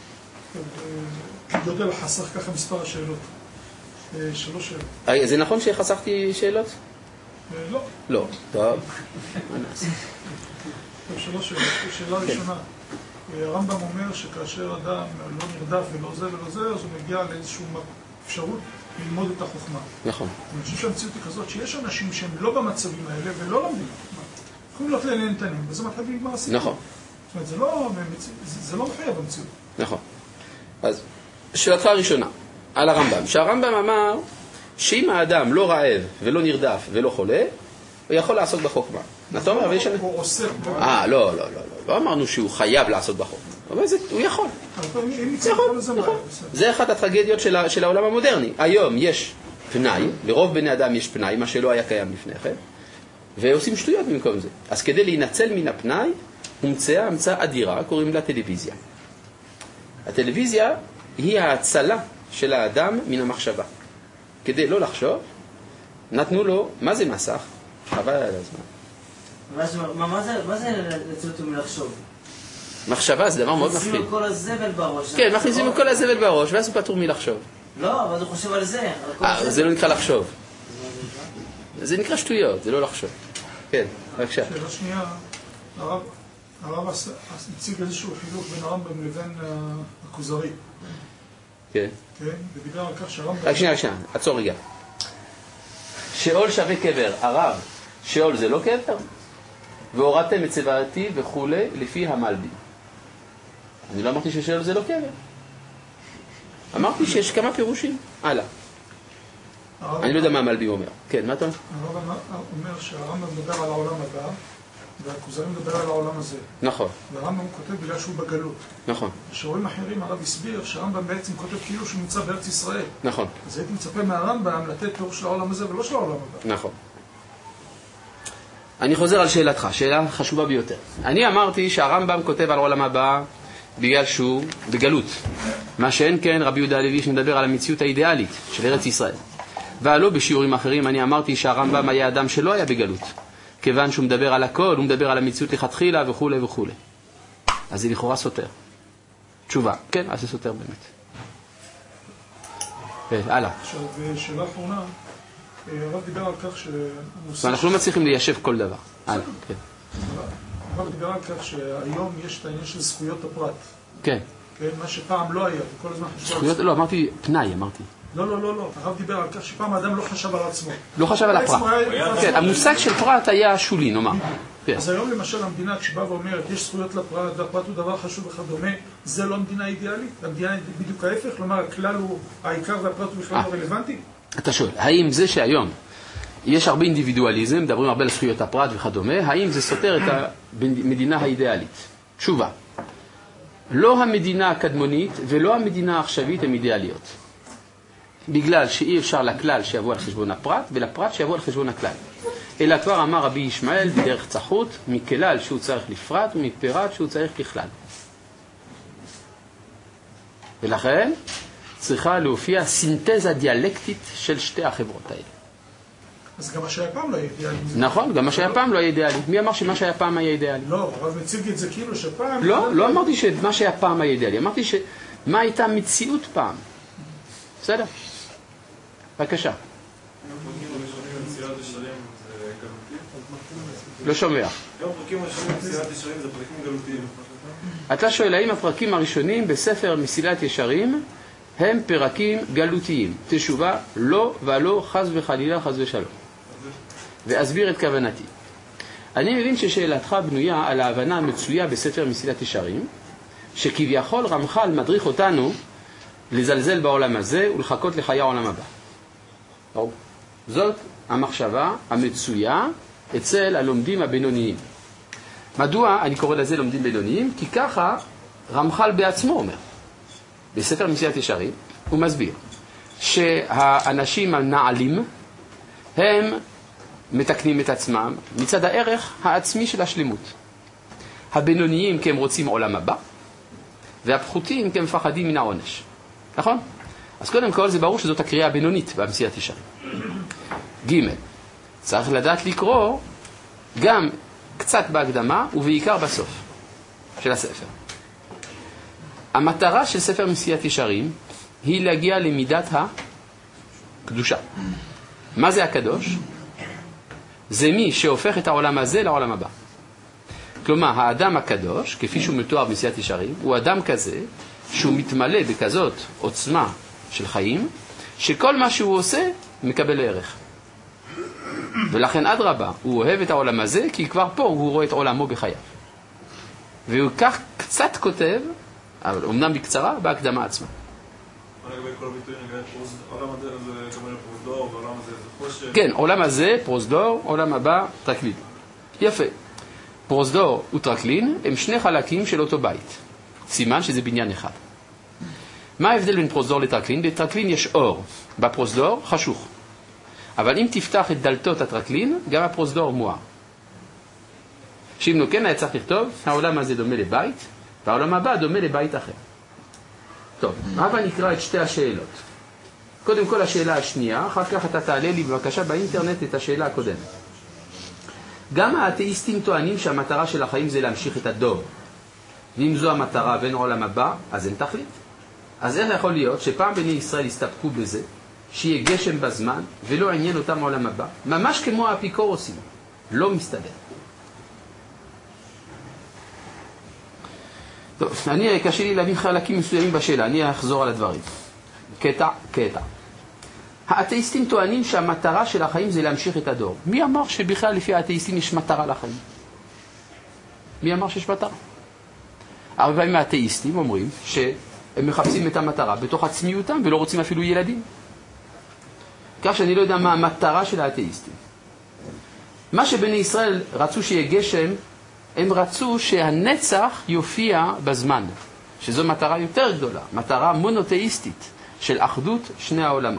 גודל חסך ככה מספר השאלות. שלוש שאלות. זה נכון שחסכתי שאלות? לא. לא. טוב. מה נעשה? שלוש שאלות. שאלה ראשונה. הרמב"ם אומר שכאשר אדם לא נרדף ולא זה ולא זה, אז הוא מגיע לאיזושהי אפשרות ללמוד את החוכמה. נכון. אני חושב שהמציאות היא כזאת שיש אנשים שהם לא במצבים האלה ולא לומדים חוכמה. יכולים להיות לנהנתנים, וזה מתחיל לגמר הסיפור. נכון. זאת אומרת, זה לא, זה לא מחייב במציאות. נכון. אז שאלתך הראשונה, על הרמב"ם. שהרמב"ם אמר שאם האדם לא רעב ולא נרדף ולא חולה, הוא יכול לעסוק בחוכמה. אתה אומר, ויש... הוא עוסק... אה, לא, לא, לא. לא אמרנו שהוא חייב לעשות בחוכמה. אבל הוא יכול. זה אחת הטרגדיות של העולם המודרני. היום יש פנאי, לרוב בני אדם יש פנאי, מה שלא היה קיים לפני כן, ועושים שטויות במקום זה. אז כדי להינצל מן הפנאי, הומצאה המצאה אדירה, קוראים לה טלוויזיה. הטלוויזיה היא ההצלה של האדם מן המחשבה. כדי לא לחשוב, נתנו לו, מה זה מסך? חבל על הזמן. מה זה לצאת אותו מלחשוב? מחשבה זה דבר מאוד מפחיד. מכניסים כל הזבל בראש. כן, מכניסים כל הזבל בראש, ואז הוא פטור מלחשוב. לא, אבל הוא חושב על זה. זה לא נקרא לחשוב. זה נקרא שטויות, זה לא לחשוב. כן, בבקשה. שאלה שנייה, הרב הציג איזשהו חילוק בין הרמב"ם לבין הכוזרי. כן. כן, ודיבר על כך שהרמב"ם... רק שנייה, שנייה, עצור רגע. שאול שווה קבר, הרב, שאול זה לא קבר? והורדתם את צבעתי וכו' לפי המלבים. אני לא אמרתי ששאול זה לא קבר. אמרתי שיש כמה פירושים. הלאה. אני לא יודע מה המלבים אומר. כן, מה אתה אומר? הרמב"ם אומר שהרמב"ם מדבר על העולם הבא, והכוזרי מדבר על העולם הזה. נכון. והרמב"ם כותב בגלל שהוא בגלות. נכון. בשיעורים אחרים הרב הסביר שהרמב"ם בעצם כותב כאילו שהוא נמצא בארץ ישראל. נכון. אז הייתי מצפה מהרמב"ם לתת פירוש של העולם הזה ולא של העולם הבא. נכון. אני חוזר על שאלתך, שאלה חשובה ביותר. אני אמרתי שהרמב"ם כותב על העולם הבא בגלל שהוא בגלות. מה שאין כן רבי יהודה הלוי שמדבר על המציאות האידיאלית של ארץ ישראל. ולא בשיעורים אחרים אני אמרתי שהרמב"ם היה אדם שלא היה בגלות. כיוון שהוא מדבר על הכל, הוא מדבר על המציאות לכתחילה וכו' וכו'. אז זה לכאורה סותר. תשובה, כן, אז זה סותר באמת. הלאה. עכשיו, שאלה אחרונה, הרב דיבר על כך שהנושא... ואנחנו לא מצליחים ליישב כל דבר. הלאה, כן. הרב דיבר על כך שהיום יש את העניין של זכויות הפרט. כן. כן, מה שפעם לא היה, וכל הזמן חשב על זכויות, לא, אמרתי פנאי, אמרתי. לא, לא, לא, לא. הרב דיבר על כך שפעם האדם לא חשב על עצמו. לא חשב על הפרט. כן, המושג של פרט היה שולי, נאמר. אז היום למשל המדינה כשבאה ואומרת יש זכויות לפרט והפרט הוא דבר חשוב וכדומה, זה לא מדינה אידיאלית? המדינה היא בדיוק ההפך? כלומר הכלל הוא, העיקר והפרט הוא בכלל לא רלוונטי? אתה שואל, האם זה שהיום יש הרבה אינדיבידואליזם, מדברים הרבה על זכויות הפרט וכדומה, האם זה סותר את המדינה האידיאלית? תשובה, לא המדינה הקדמונית ולא המדינה העכשווית הן אידיאליות. בגלל שאי אפשר לכלל שיבוא על חשבון הפרט ולפרט שיבוא על חשבון הכלל. אלא כבר אמר רבי ישמעאל בדרך צחות, מכלל שהוא צריך לפרט ומפרט שהוא צריך לכלל. ולכן צריכה להופיע סינתזה דיאלקטית של שתי החברות האלה. אז גם מה שהיה פעם לא היה אידיאלי. נכון, גם מה שהיה פעם לא היה אידיאלי. מי אמר שמה שהיה פעם היה אידיאלי? לא, הרב מציג את זה כאילו שפעם... לא, לא אמרתי שמה שהיה פעם היה אידיאלי, אמרתי שמה הייתה המציאות פעם. בסדר? בבקשה. לא שומע. גם פרקים הראשונים מסילת ישרים זה פרקים גלותיים. אתה שואל האם הפרקים הראשונים בספר מסילת ישרים הם פרקים גלותיים. תשובה, לא ולא, חס וחלילה, חס ושלום. ואסביר את כוונתי. אני מבין ששאלתך בנויה על ההבנה המצויה בספר מסילת ישרים, שכביכול רמח"ל מדריך אותנו לזלזל בעולם הזה ולחכות לחיי העולם הבא. טוב. זאת המחשבה המצויה אצל הלומדים הבינוניים. מדוע אני קורא לזה לומדים בינוניים? כי ככה רמח"ל בעצמו אומר. בספר מסילת ישרים הוא מסביר שהאנשים הנעלים הם מתקנים את עצמם מצד הערך העצמי של השלמות. הבינוניים כי הם רוצים עולם הבא, והפחותים כי הם מפחדים מן העונש. נכון? אז קודם כל זה ברור שזאת הקריאה הבינונית במסילת ישרים. ג' צריך לדעת לקרוא גם קצת בהקדמה ובעיקר בסוף של הספר. המטרה של ספר מסילת ישרים היא להגיע למידת הקדושה. מה זה הקדוש? זה מי שהופך את העולם הזה לעולם הבא. כלומר, האדם הקדוש, כפי שהוא מתואר במסילת ישרים, הוא אדם כזה שהוא מתמלא בכזאת עוצמה של חיים, שכל מה שהוא עושה מקבל ערך. ולכן עד רבה, הוא אוהב את העולם הזה, כי כבר פה הוא רואה את עולמו בחייו. והוא כך קצת כותב, אבל אמנם בקצרה, בהקדמה עצמה. מה לגבי כל הביטויים, עולם הזה זה כמובן פרוזדור, ועולם הזה זה חושך? כן, עולם הזה, פרוזדור, עולם הבא, טרקלין. יפה. פרוזדור וטרקלין הם שני חלקים של אותו בית. סימן שזה בניין אחד. מה ההבדל בין פרוזדור לטרקלין? בטרקלין יש אור, בפרוזדור חשוך. אבל אם תפתח את דלתות הטרקלין, גם הפרוזדור מואר. שאם לא כן היה צריך לכתוב, העולם הזה דומה לבית, והעולם הבא דומה לבית אחר. טוב, אבל נקרא את שתי השאלות. קודם כל השאלה השנייה, אחר כך אתה תעלה לי בבקשה באינטרנט את השאלה הקודמת. גם האתאיסטים טוענים שהמטרה של החיים זה להמשיך את הדור. ואם זו המטרה ואין עולם הבא, אז אין תכלית. אז איך יכול להיות שפעם בני ישראל הסתפקו בזה, שיהיה גשם בזמן ולא עניין אותם עולם הבא? ממש כמו האפיקורוסים. לא מסתדר. טוב, אני קשה לי להבין חלקים מסוימים בשאלה, אני אחזור על הדברים. קטע, קטע. האתאיסטים טוענים שהמטרה של החיים זה להמשיך את הדור. מי אמר שבכלל לפי האתאיסטים יש מטרה לחיים? מי אמר שיש מטרה? הרבה פעמים האתאיסטים אומרים שהם מחפשים את המטרה בתוך עצמיותם ולא רוצים אפילו ילדים. כך שאני לא יודע מה המטרה של האתאיסטים. מה שבני ישראל רצו שיהיה גשם, הם רצו שהנצח יופיע בזמן, שזו מטרה יותר גדולה, מטרה מונותאיסטית של אחדות שני העולמות.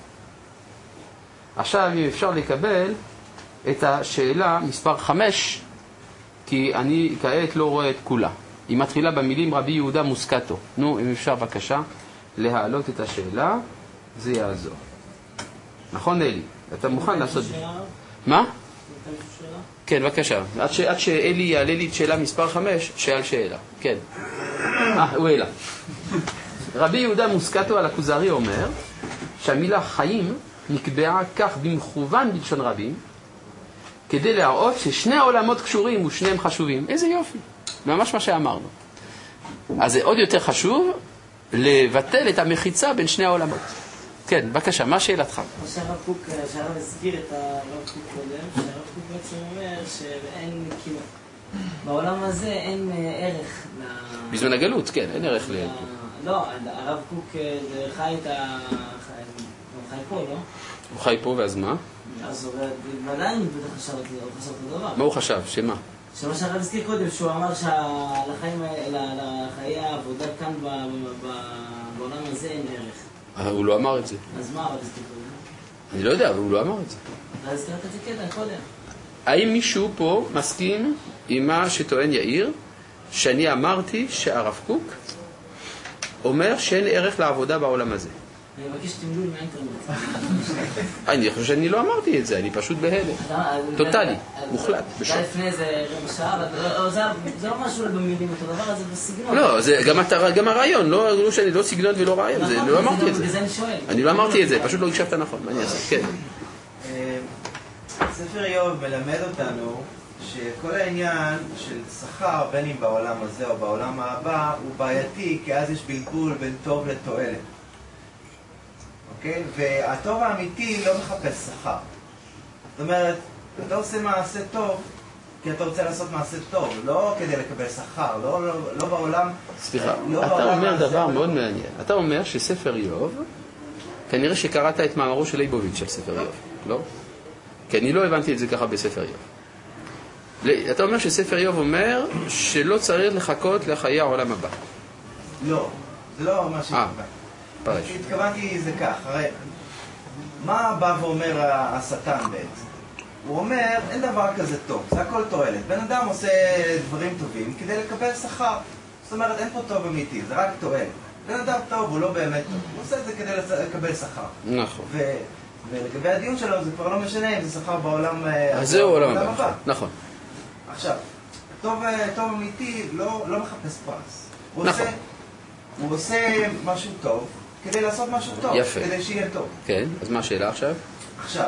עכשיו אם אפשר לקבל את השאלה מספר חמש, כי אני כעת לא רואה את כולה. היא מתחילה במילים רבי יהודה מוסקטו. נו, אם אפשר בבקשה להעלות את השאלה, זה יעזור. נכון אלי? אתה מוכן לעשות... מה? כן, בבקשה. עד, ש... עד שאלי יעלה לי את שאלה מספר חמש, שאל שאלה. כן. אה, הוא העלה. רבי יהודה מוסקטו על הכוזרי אומר שהמילה חיים נקבעה כך במכוון בלשון רבים, כדי להראות ששני העולמות קשורים ושניהם חשובים. איזה יופי. ממש מה שאמרנו. אז זה עוד יותר חשוב לבטל את המחיצה בין שני העולמות. כן, בבקשה, מה שאלתך? מה שהרב קוק, שהרב הזכיר את הרב קוק קודם, שהרב קוק בעצם אומר שאין, כאילו, בעולם הזה אין ערך ל... בזמן הגלות, כן, אין ערך ל... לא, הרב קוק חי את ה... הוא חי פה, לא? הוא חי פה, ואז מה? אז הוא עדיין בטח חשב אותו דבר. מה הוא חשב? שמה? שמה שהרב הזכיר קודם, שהוא אמר שלחיי העבודה כאן בעולם הזה אין ערך. הוא לא אמר את זה. אז מה הרב הזכיר קודם? אני לא יודע, אבל הוא לא אמר את זה. אתה הזכרת את זה קטע קודם. האם מישהו פה מסכים עם מה שטוען יאיר, שאני אמרתי שהרב קוק אומר שאין ערך לעבודה בעולם הזה. אני מבקש שתמלו לי מהאינטרנט. אני חושב שאני לא אמרתי את זה, אני פשוט בהלם. טוטלי, מוחלט, בשוק. זה לפני איזה רבע שעה, זה לא משהו במילים אותו דבר, זה בסגנון. לא, גם הרעיון, לא סגנון ולא רעיון, לא אמרתי את זה. בזה אני שואל. אני לא אמרתי את זה, פשוט לא הקשבת נכון, מה אני אעשה? כן. ספר איוב מלמד אותנו שכל העניין של שכר, בין אם בעולם הזה או בעולם הבא, הוא בעייתי, כי אז יש בלבול בין טוב לתועלת. אוקיי? והטוב האמיתי לא מחפש שכר. זאת אומרת, אתה עושה מעשה טוב, כי אתה רוצה לעשות מעשה טוב, לא כדי לקבל שכר, לא, לא, לא בעולם... סליחה, לא אתה בעולם אומר דבר הזה, מאוד מעניין. אתה אומר שספר איוב, כנראה שקראת את מאמרו של ליבוביץ' של ספר איוב, לא? כי אני לא הבנתי את זה ככה בספר איוב. אתה אומר שספר איוב אומר שלא צריך לחכות לחיי העולם הבא. לא, זה לא מה שהתכוונתי. פרש. התכוונתי זה כך, הרי מה בא ואומר השטן בעצם? הוא אומר, אין דבר כזה טוב, זה הכל תועלת. בן אדם עושה דברים טובים כדי לקבל שכר. זאת אומרת, אין פה טוב אמיתי, זה רק תועלת. בן אדם טוב הוא לא באמת טוב, הוא עושה את זה כדי לקבל שכר. נכון. ו... ולגבי הדיון שלו זה כבר לא משנה אם זה שכר בעולם... אז זהו עולם הבא. נכון. עכשיו, טוב, טוב אמיתי לא, לא מחפש פרס. הוא נכון. עושה, הוא עושה משהו טוב כדי לעשות משהו טוב. יפה. כדי שיהיה טוב. כן, אז מה השאלה עכשיו? עכשיו,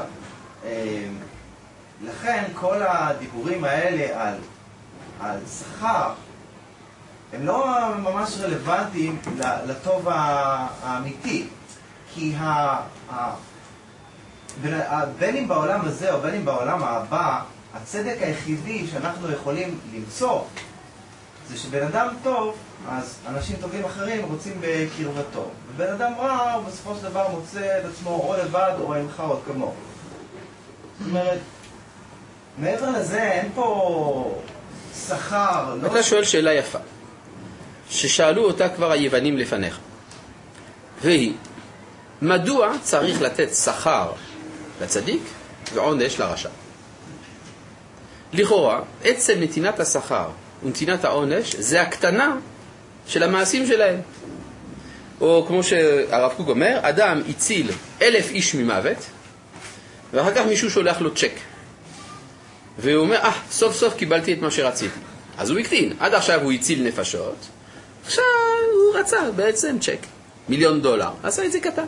לכן כל הדיבורים האלה על, על שכר, הם לא ממש רלוונטיים לטוב האמיתי. כי ה... ה בין אם בעולם הזה או בין אם בעולם הבא, הצדק היחידי שאנחנו יכולים למצוא זה שבן אדם טוב, אז אנשים טובים אחרים רוצים בקרבתו. ובן אדם רע, הוא בסופו של דבר מוצא את עצמו או לבד או עמך או כמוהו. זאת אומרת, מעבר לזה אין פה שכר. אתה שואל שאלה יפה, ששאלו אותה כבר היוונים לפניך, והיא, מדוע צריך לתת שכר לצדיק ועונש לרשע? לכאורה, עצם נתינת השכר ונתינת העונש זה הקטנה של המעשים שלהם. או כמו שהרב קוק אומר, אדם הציל אלף איש ממוות, ואחר כך מישהו שולח לו צ'ק. והוא אומר, אה, סוף סוף קיבלתי את מה שרציתי. אז הוא הקטין. עד עכשיו הוא הציל נפשות, עכשיו הוא רצה בעצם צ'ק. מיליון דולר. עשה את זה קטן.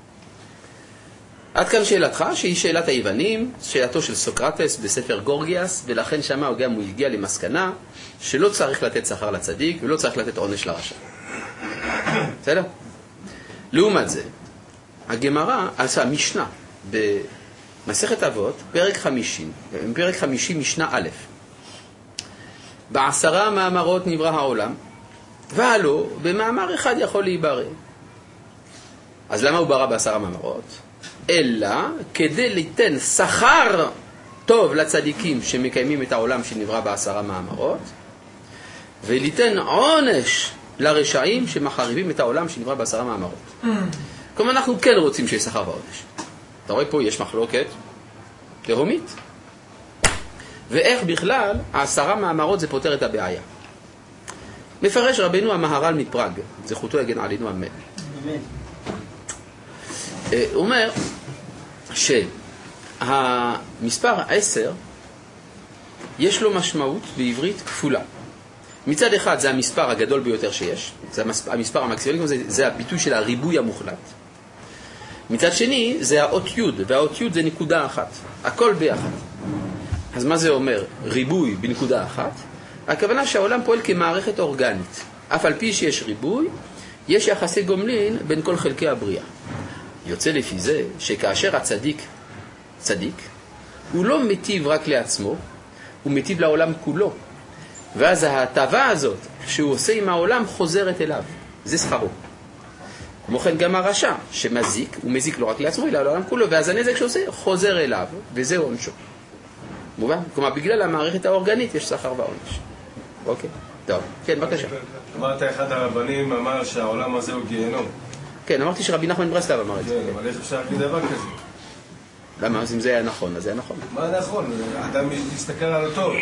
עד כאן שאלתך, שהיא שאלת היוונים, שאלתו של סוקרטס בספר גורגיאס, ולכן שמה גם הוא הגיע למסקנה שלא צריך לתת שכר לצדיק ולא צריך לתת עונש לרשע. בסדר? לעומת זה, הגמרא, עשה משנה במסכת אבות, פרק חמישים, פרק חמישים משנה א', בעשרה מאמרות נברא העולם, והלא במאמר אחד יכול להיברא. אז למה הוא ברא בעשרה מאמרות? אלא כדי ליתן שכר טוב לצדיקים שמקיימים את העולם שנברא בעשרה מאמרות, וליתן עונש לרשעים שמחריבים את העולם שנברא בעשרה מאמרות. כלומר, אנחנו כן רוצים שיהיה שכר ועונש. אתה רואה פה יש מחלוקת תהומית. ואיך בכלל העשרה מאמרות זה פותר את הבעיה. מפרש רבנו המהר"ל מפראג, זכותו יגן עלינו אמן. הוא אומר שהמספר עשר יש לו משמעות בעברית כפולה. מצד אחד זה המספר הגדול ביותר שיש, זה המספר המקסימלי, זה, זה הביטוי של הריבוי המוחלט. מצד שני זה האות י', והאות י' זה נקודה אחת, הכל ביחד. אז מה זה אומר? ריבוי בנקודה אחת. הכוונה שהעולם פועל כמערכת אורגנית. אף על פי שיש ריבוי, יש יחסי גומלין בין כל חלקי הבריאה. יוצא לפי זה שכאשר הצדיק צדיק, הוא לא מטיב רק לעצמו, הוא מטיב לעולם כולו. ואז ההטבה הזאת שהוא עושה עם העולם חוזרת אליו. זה שכרו. כמו כן גם הרשע שמזיק, הוא מזיק לא רק לעצמו, אלא לעולם כולו, ואז הנזק שעושה חוזר אליו, וזה עונשו. מובן? כלומר, בגלל המערכת האורגנית יש שכר ועונש. אוקיי, טוב. כן, בבקשה. אמרת, אחד הרבנים אמר שהעולם הזה הוא גיהנום. כן, אמרתי שרבי נחמן ברסלב אמר את זה. כן, אבל איך אפשר להגיד דבר כזה? למה? אז אם זה היה נכון, אז זה היה נכון. מה נכון? אדם מסתכל על הטוב.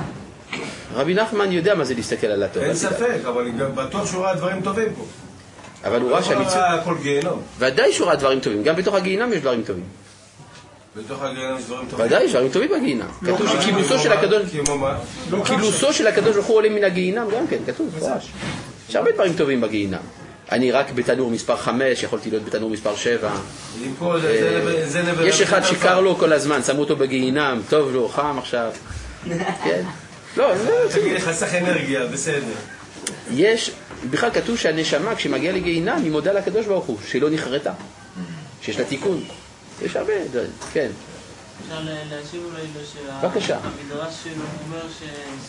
רבי נחמן יודע מה זה להסתכל על הטוב. אין ספק, אבל אני בטוח שהוא ראה דברים טובים פה. אבל הוא ראה שהמצרים... הכל גיהנום. ודאי שהוא ראה דברים טובים, גם בתוך הגיהנם יש דברים טובים. בתוך הגיהנום יש דברים טובים. ודאי, יש דברים טובים בגיהנם. כתוב שכילוסו של הקדוש... כילוסו של הקדוש ברוך הוא עולה מן הגיהנם, גם כן, כתוב, פרש. יש הרבה דברים טובים בגיהנם. אני רק בתנור מספר חמש, יכולתי להיות בתנור מספר שבע. יש אחד שקר לו כל הזמן, שמו אותו בגיהנם, טוב לו, חם עכשיו. כן? לא, לא... חסך אנרגיה, בסדר. יש, בכלל כתוב שהנשמה כשמגיעה לגיהנם היא מודה לקדוש ברוך הוא, שלא נחרטה, שיש לה תיקון. יש הרבה, כן. אפשר להשיב אולי לו בבקשה. שהמדרש שלו אומר ש...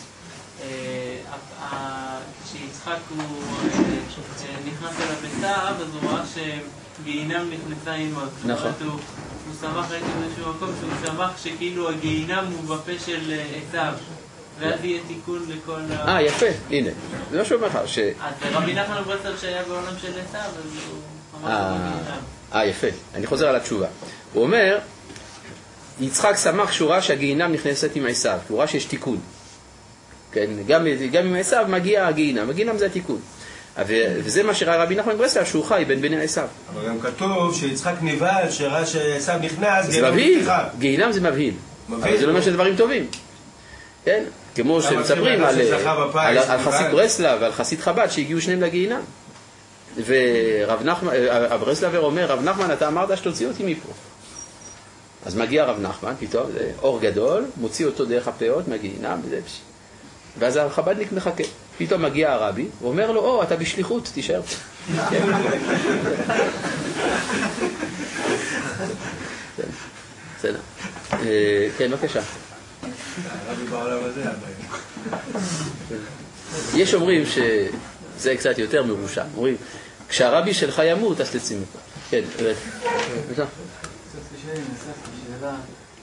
כשיצחק הוא נכנס אל הביתיו, אז הוא ראה שגיהינם נכנסה עימו. נכון. הוא שמח, ראיתי באיזשהו מקום שהוא שמח שכאילו הגיהינם הוא בפה של עשיו. ואז יהיה תיקון לכל ה... אה, יפה, הנה. זה לא שאומר לך ש... אז רבי נחמן ברסלב שהיה בעולם של עשיו, אז הוא אמר לו בגיהינם. אה, יפה. אני חוזר על התשובה. הוא אומר, יצחק שמח שהוא ראה שהגיהינם נכנסת עם עשיו, הוא ראה שיש תיקון. כן, גם, גם עם עשיו מגיע הגיהינם, הגיהינם זה התיקון. וזה מה שראה רבי נחמן ברסלב, שהוא חי בין בני עשיו. אבל גם כתוב שיצחק נבהל, שראה שעשיו נכנס, זה מבהיל, גיהינם זה מבהיל. אבל זה לא אומר שזה דברים טובים. כן, כמו שמספרים על, על, על חסיד ברסלב ועל חסיד חב"ד שהגיעו שניהם לגיהינם. ורב נחמן, ברסלבר אומר, רב נחמן, אתה אמרת שתוציא אותי מפה. אז מגיע רב נחמן, פתאום, זה אור גדול, מוציא אותו דרך הפאות מהגיהינם, וזה פש... ואז החב"דניק מחכה. פתאום מגיע הרבי, ואומר לו, או, אתה בשליחות, תישאר פה. בסדר. כן, בבקשה. הרבי בעולם הזה, יש אומרים שזה קצת יותר מרושע. אומרים, כשהרבי שלך ימות, אז תצא מפה. כן, בבקשה. קצת קשה לי, נספתי שאלה.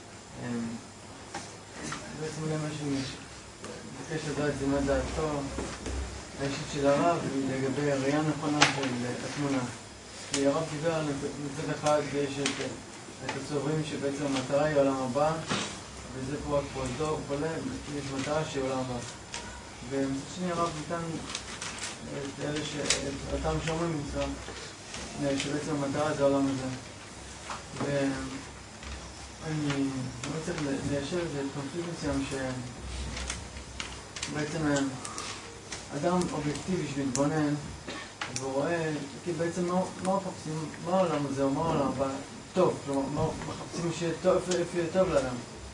בעצם אולי משהו מבקש לדעת זה מה דעתו האישית של הרב לגבי הראייה נכונה של התמונה. כי הרב דיבר על מצד אחד יש את הצוברים שבעצם המטרה היא עולם הבא, וזה פה רק פרוזדור וכו', יש מטרה שהיא עולם הבא. ומצד שני הרב ניתן את אלה שאותם שאומרים שבעצם המטרה זה העולם הזה. ואני לא צריך ליישב את קונפליקט מסוים שבעצם אדם אובייקטיבי שמתבונן והוא רואה כי בעצם מה מחפשים, מה העולם הזה או מה העולם הבא טוב, כלומר מה מחפשים שיהיה טוב, איפה יהיה טוב לאדם.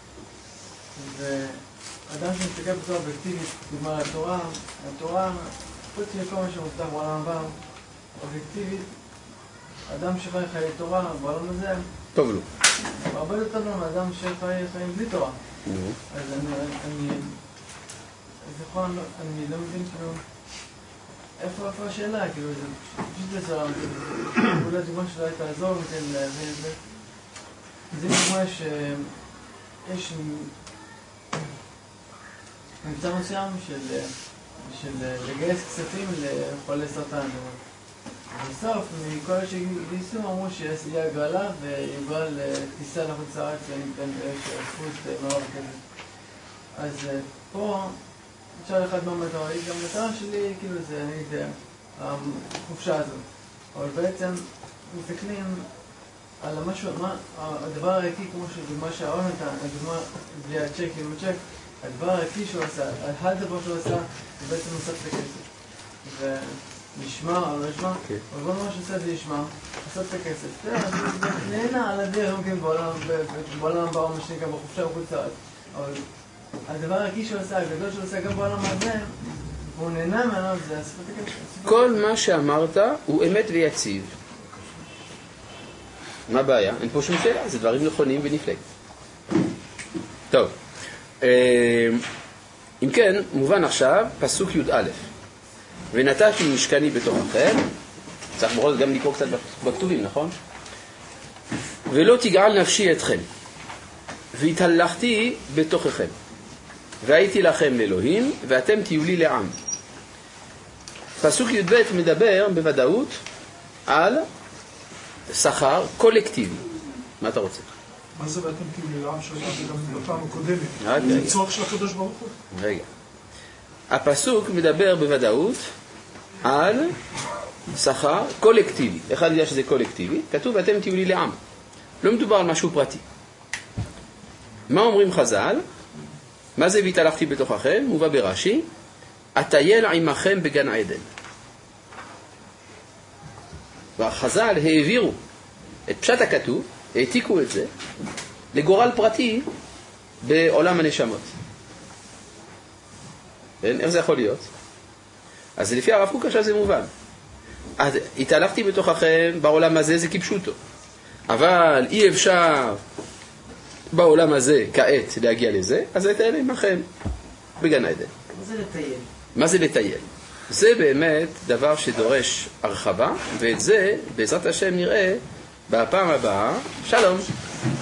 ואדם שמסתכל בצורה אובייקטיבית, דוגמה לתורה, התורה, חוץ מכל מה שמובטח בעולם הבא, אובייקטיבית, אדם שחי חיי תורה בעולם הזה טוב לו. הרבה יותר טוב מאדם שחי חיים בלי תורה. אז אני זכרון, אני לא מבין כאילו איפה איפה השאלה, כאילו זה פשוט לסרם, אולי דוגמה שלא הייתה לעזור וכן להבין את זה. זה דוגמה שיש מבצע מסוים של לגייס כספים לחולי סרטן. בסוף, מכל שגייסו אמרו שיהיה הגרלה ויוגרל טיסה לחוץ לארץ שאספו את מערב כזה. אז פה, אפשר אחד מהמטרה, היא גם מטרה שלי, כאילו זה, אני יודע, החופשה הזאת. אבל בעצם מסתכלים על המשהו, הדבר הערכי, כמו שדוגמה שהאון נתן, הדוגמה בלי הצ'ק, עם הצ'ק, הדבר הערכי שהוא עשה, הדבר שהוא עשה, זה בעצם נוסף את הכסף. נשמע או לא נשמע, אבל בוא נאמר שעושה את זה נשמע, עושה את הכסף. נהנה על הדרך, בעולם הבא, מה שנקרא, בחופשה בחוץ לארץ. אבל הדבר הערכי שהוא עושה, הגדול שהוא עושה גם בעולם הזה, והוא נהנה מעליו, זה עושה את הכסף. כל מה שאמרת הוא אמת ויציב. מה הבעיה? אין פה שום שאלה, זה דברים נכונים ונפלאים. טוב, אם כן, מובן עכשיו, פסוק י"א. ונתתי משכני בתוככם, צריך בכל זאת גם לקרוא קצת בכתובים, נכון? ולא תגעל נפשי אתכם, והתהלכתי בתוככם, והייתי לכם לאלוהים, ואתם תהיו לי לעם. פסוק י"ב מדבר בוודאות על שכר קולקטיבי. מה אתה רוצה? מה זה ואתם תהיו לי לעם שלנו? זה גם בפעם הקודמת. זה צורך של הקדוש ברוך הוא. רגע. הפסוק מדבר בוודאות על שכר קולקטיבי. אחד יודע שזה קולקטיבי, כתוב ואתם תהיו לי לעם. לא מדובר על משהו פרטי. מה אומרים חז"ל? מה זה והתהלכתי בתוככם? מובא ברש"י, אטייל עמכם בגן עדן. והחז"ל העבירו את פשט הכתוב, העתיקו את זה, לגורל פרטי בעולם הנשמות. איך זה יכול להיות? אז לפי הרב קוק עכשיו זה מובן. אז התהלכתי בתוככם בעולם הזה, זה כפשוטו. אבל אי אפשר בעולם הזה כעת להגיע לזה, אז אטייל עמכם בגן עדן. מה זה לטייל? מה זה לטייל? זה באמת דבר שדורש הרחבה, ואת זה בעזרת השם נראה בפעם הבאה. שלום.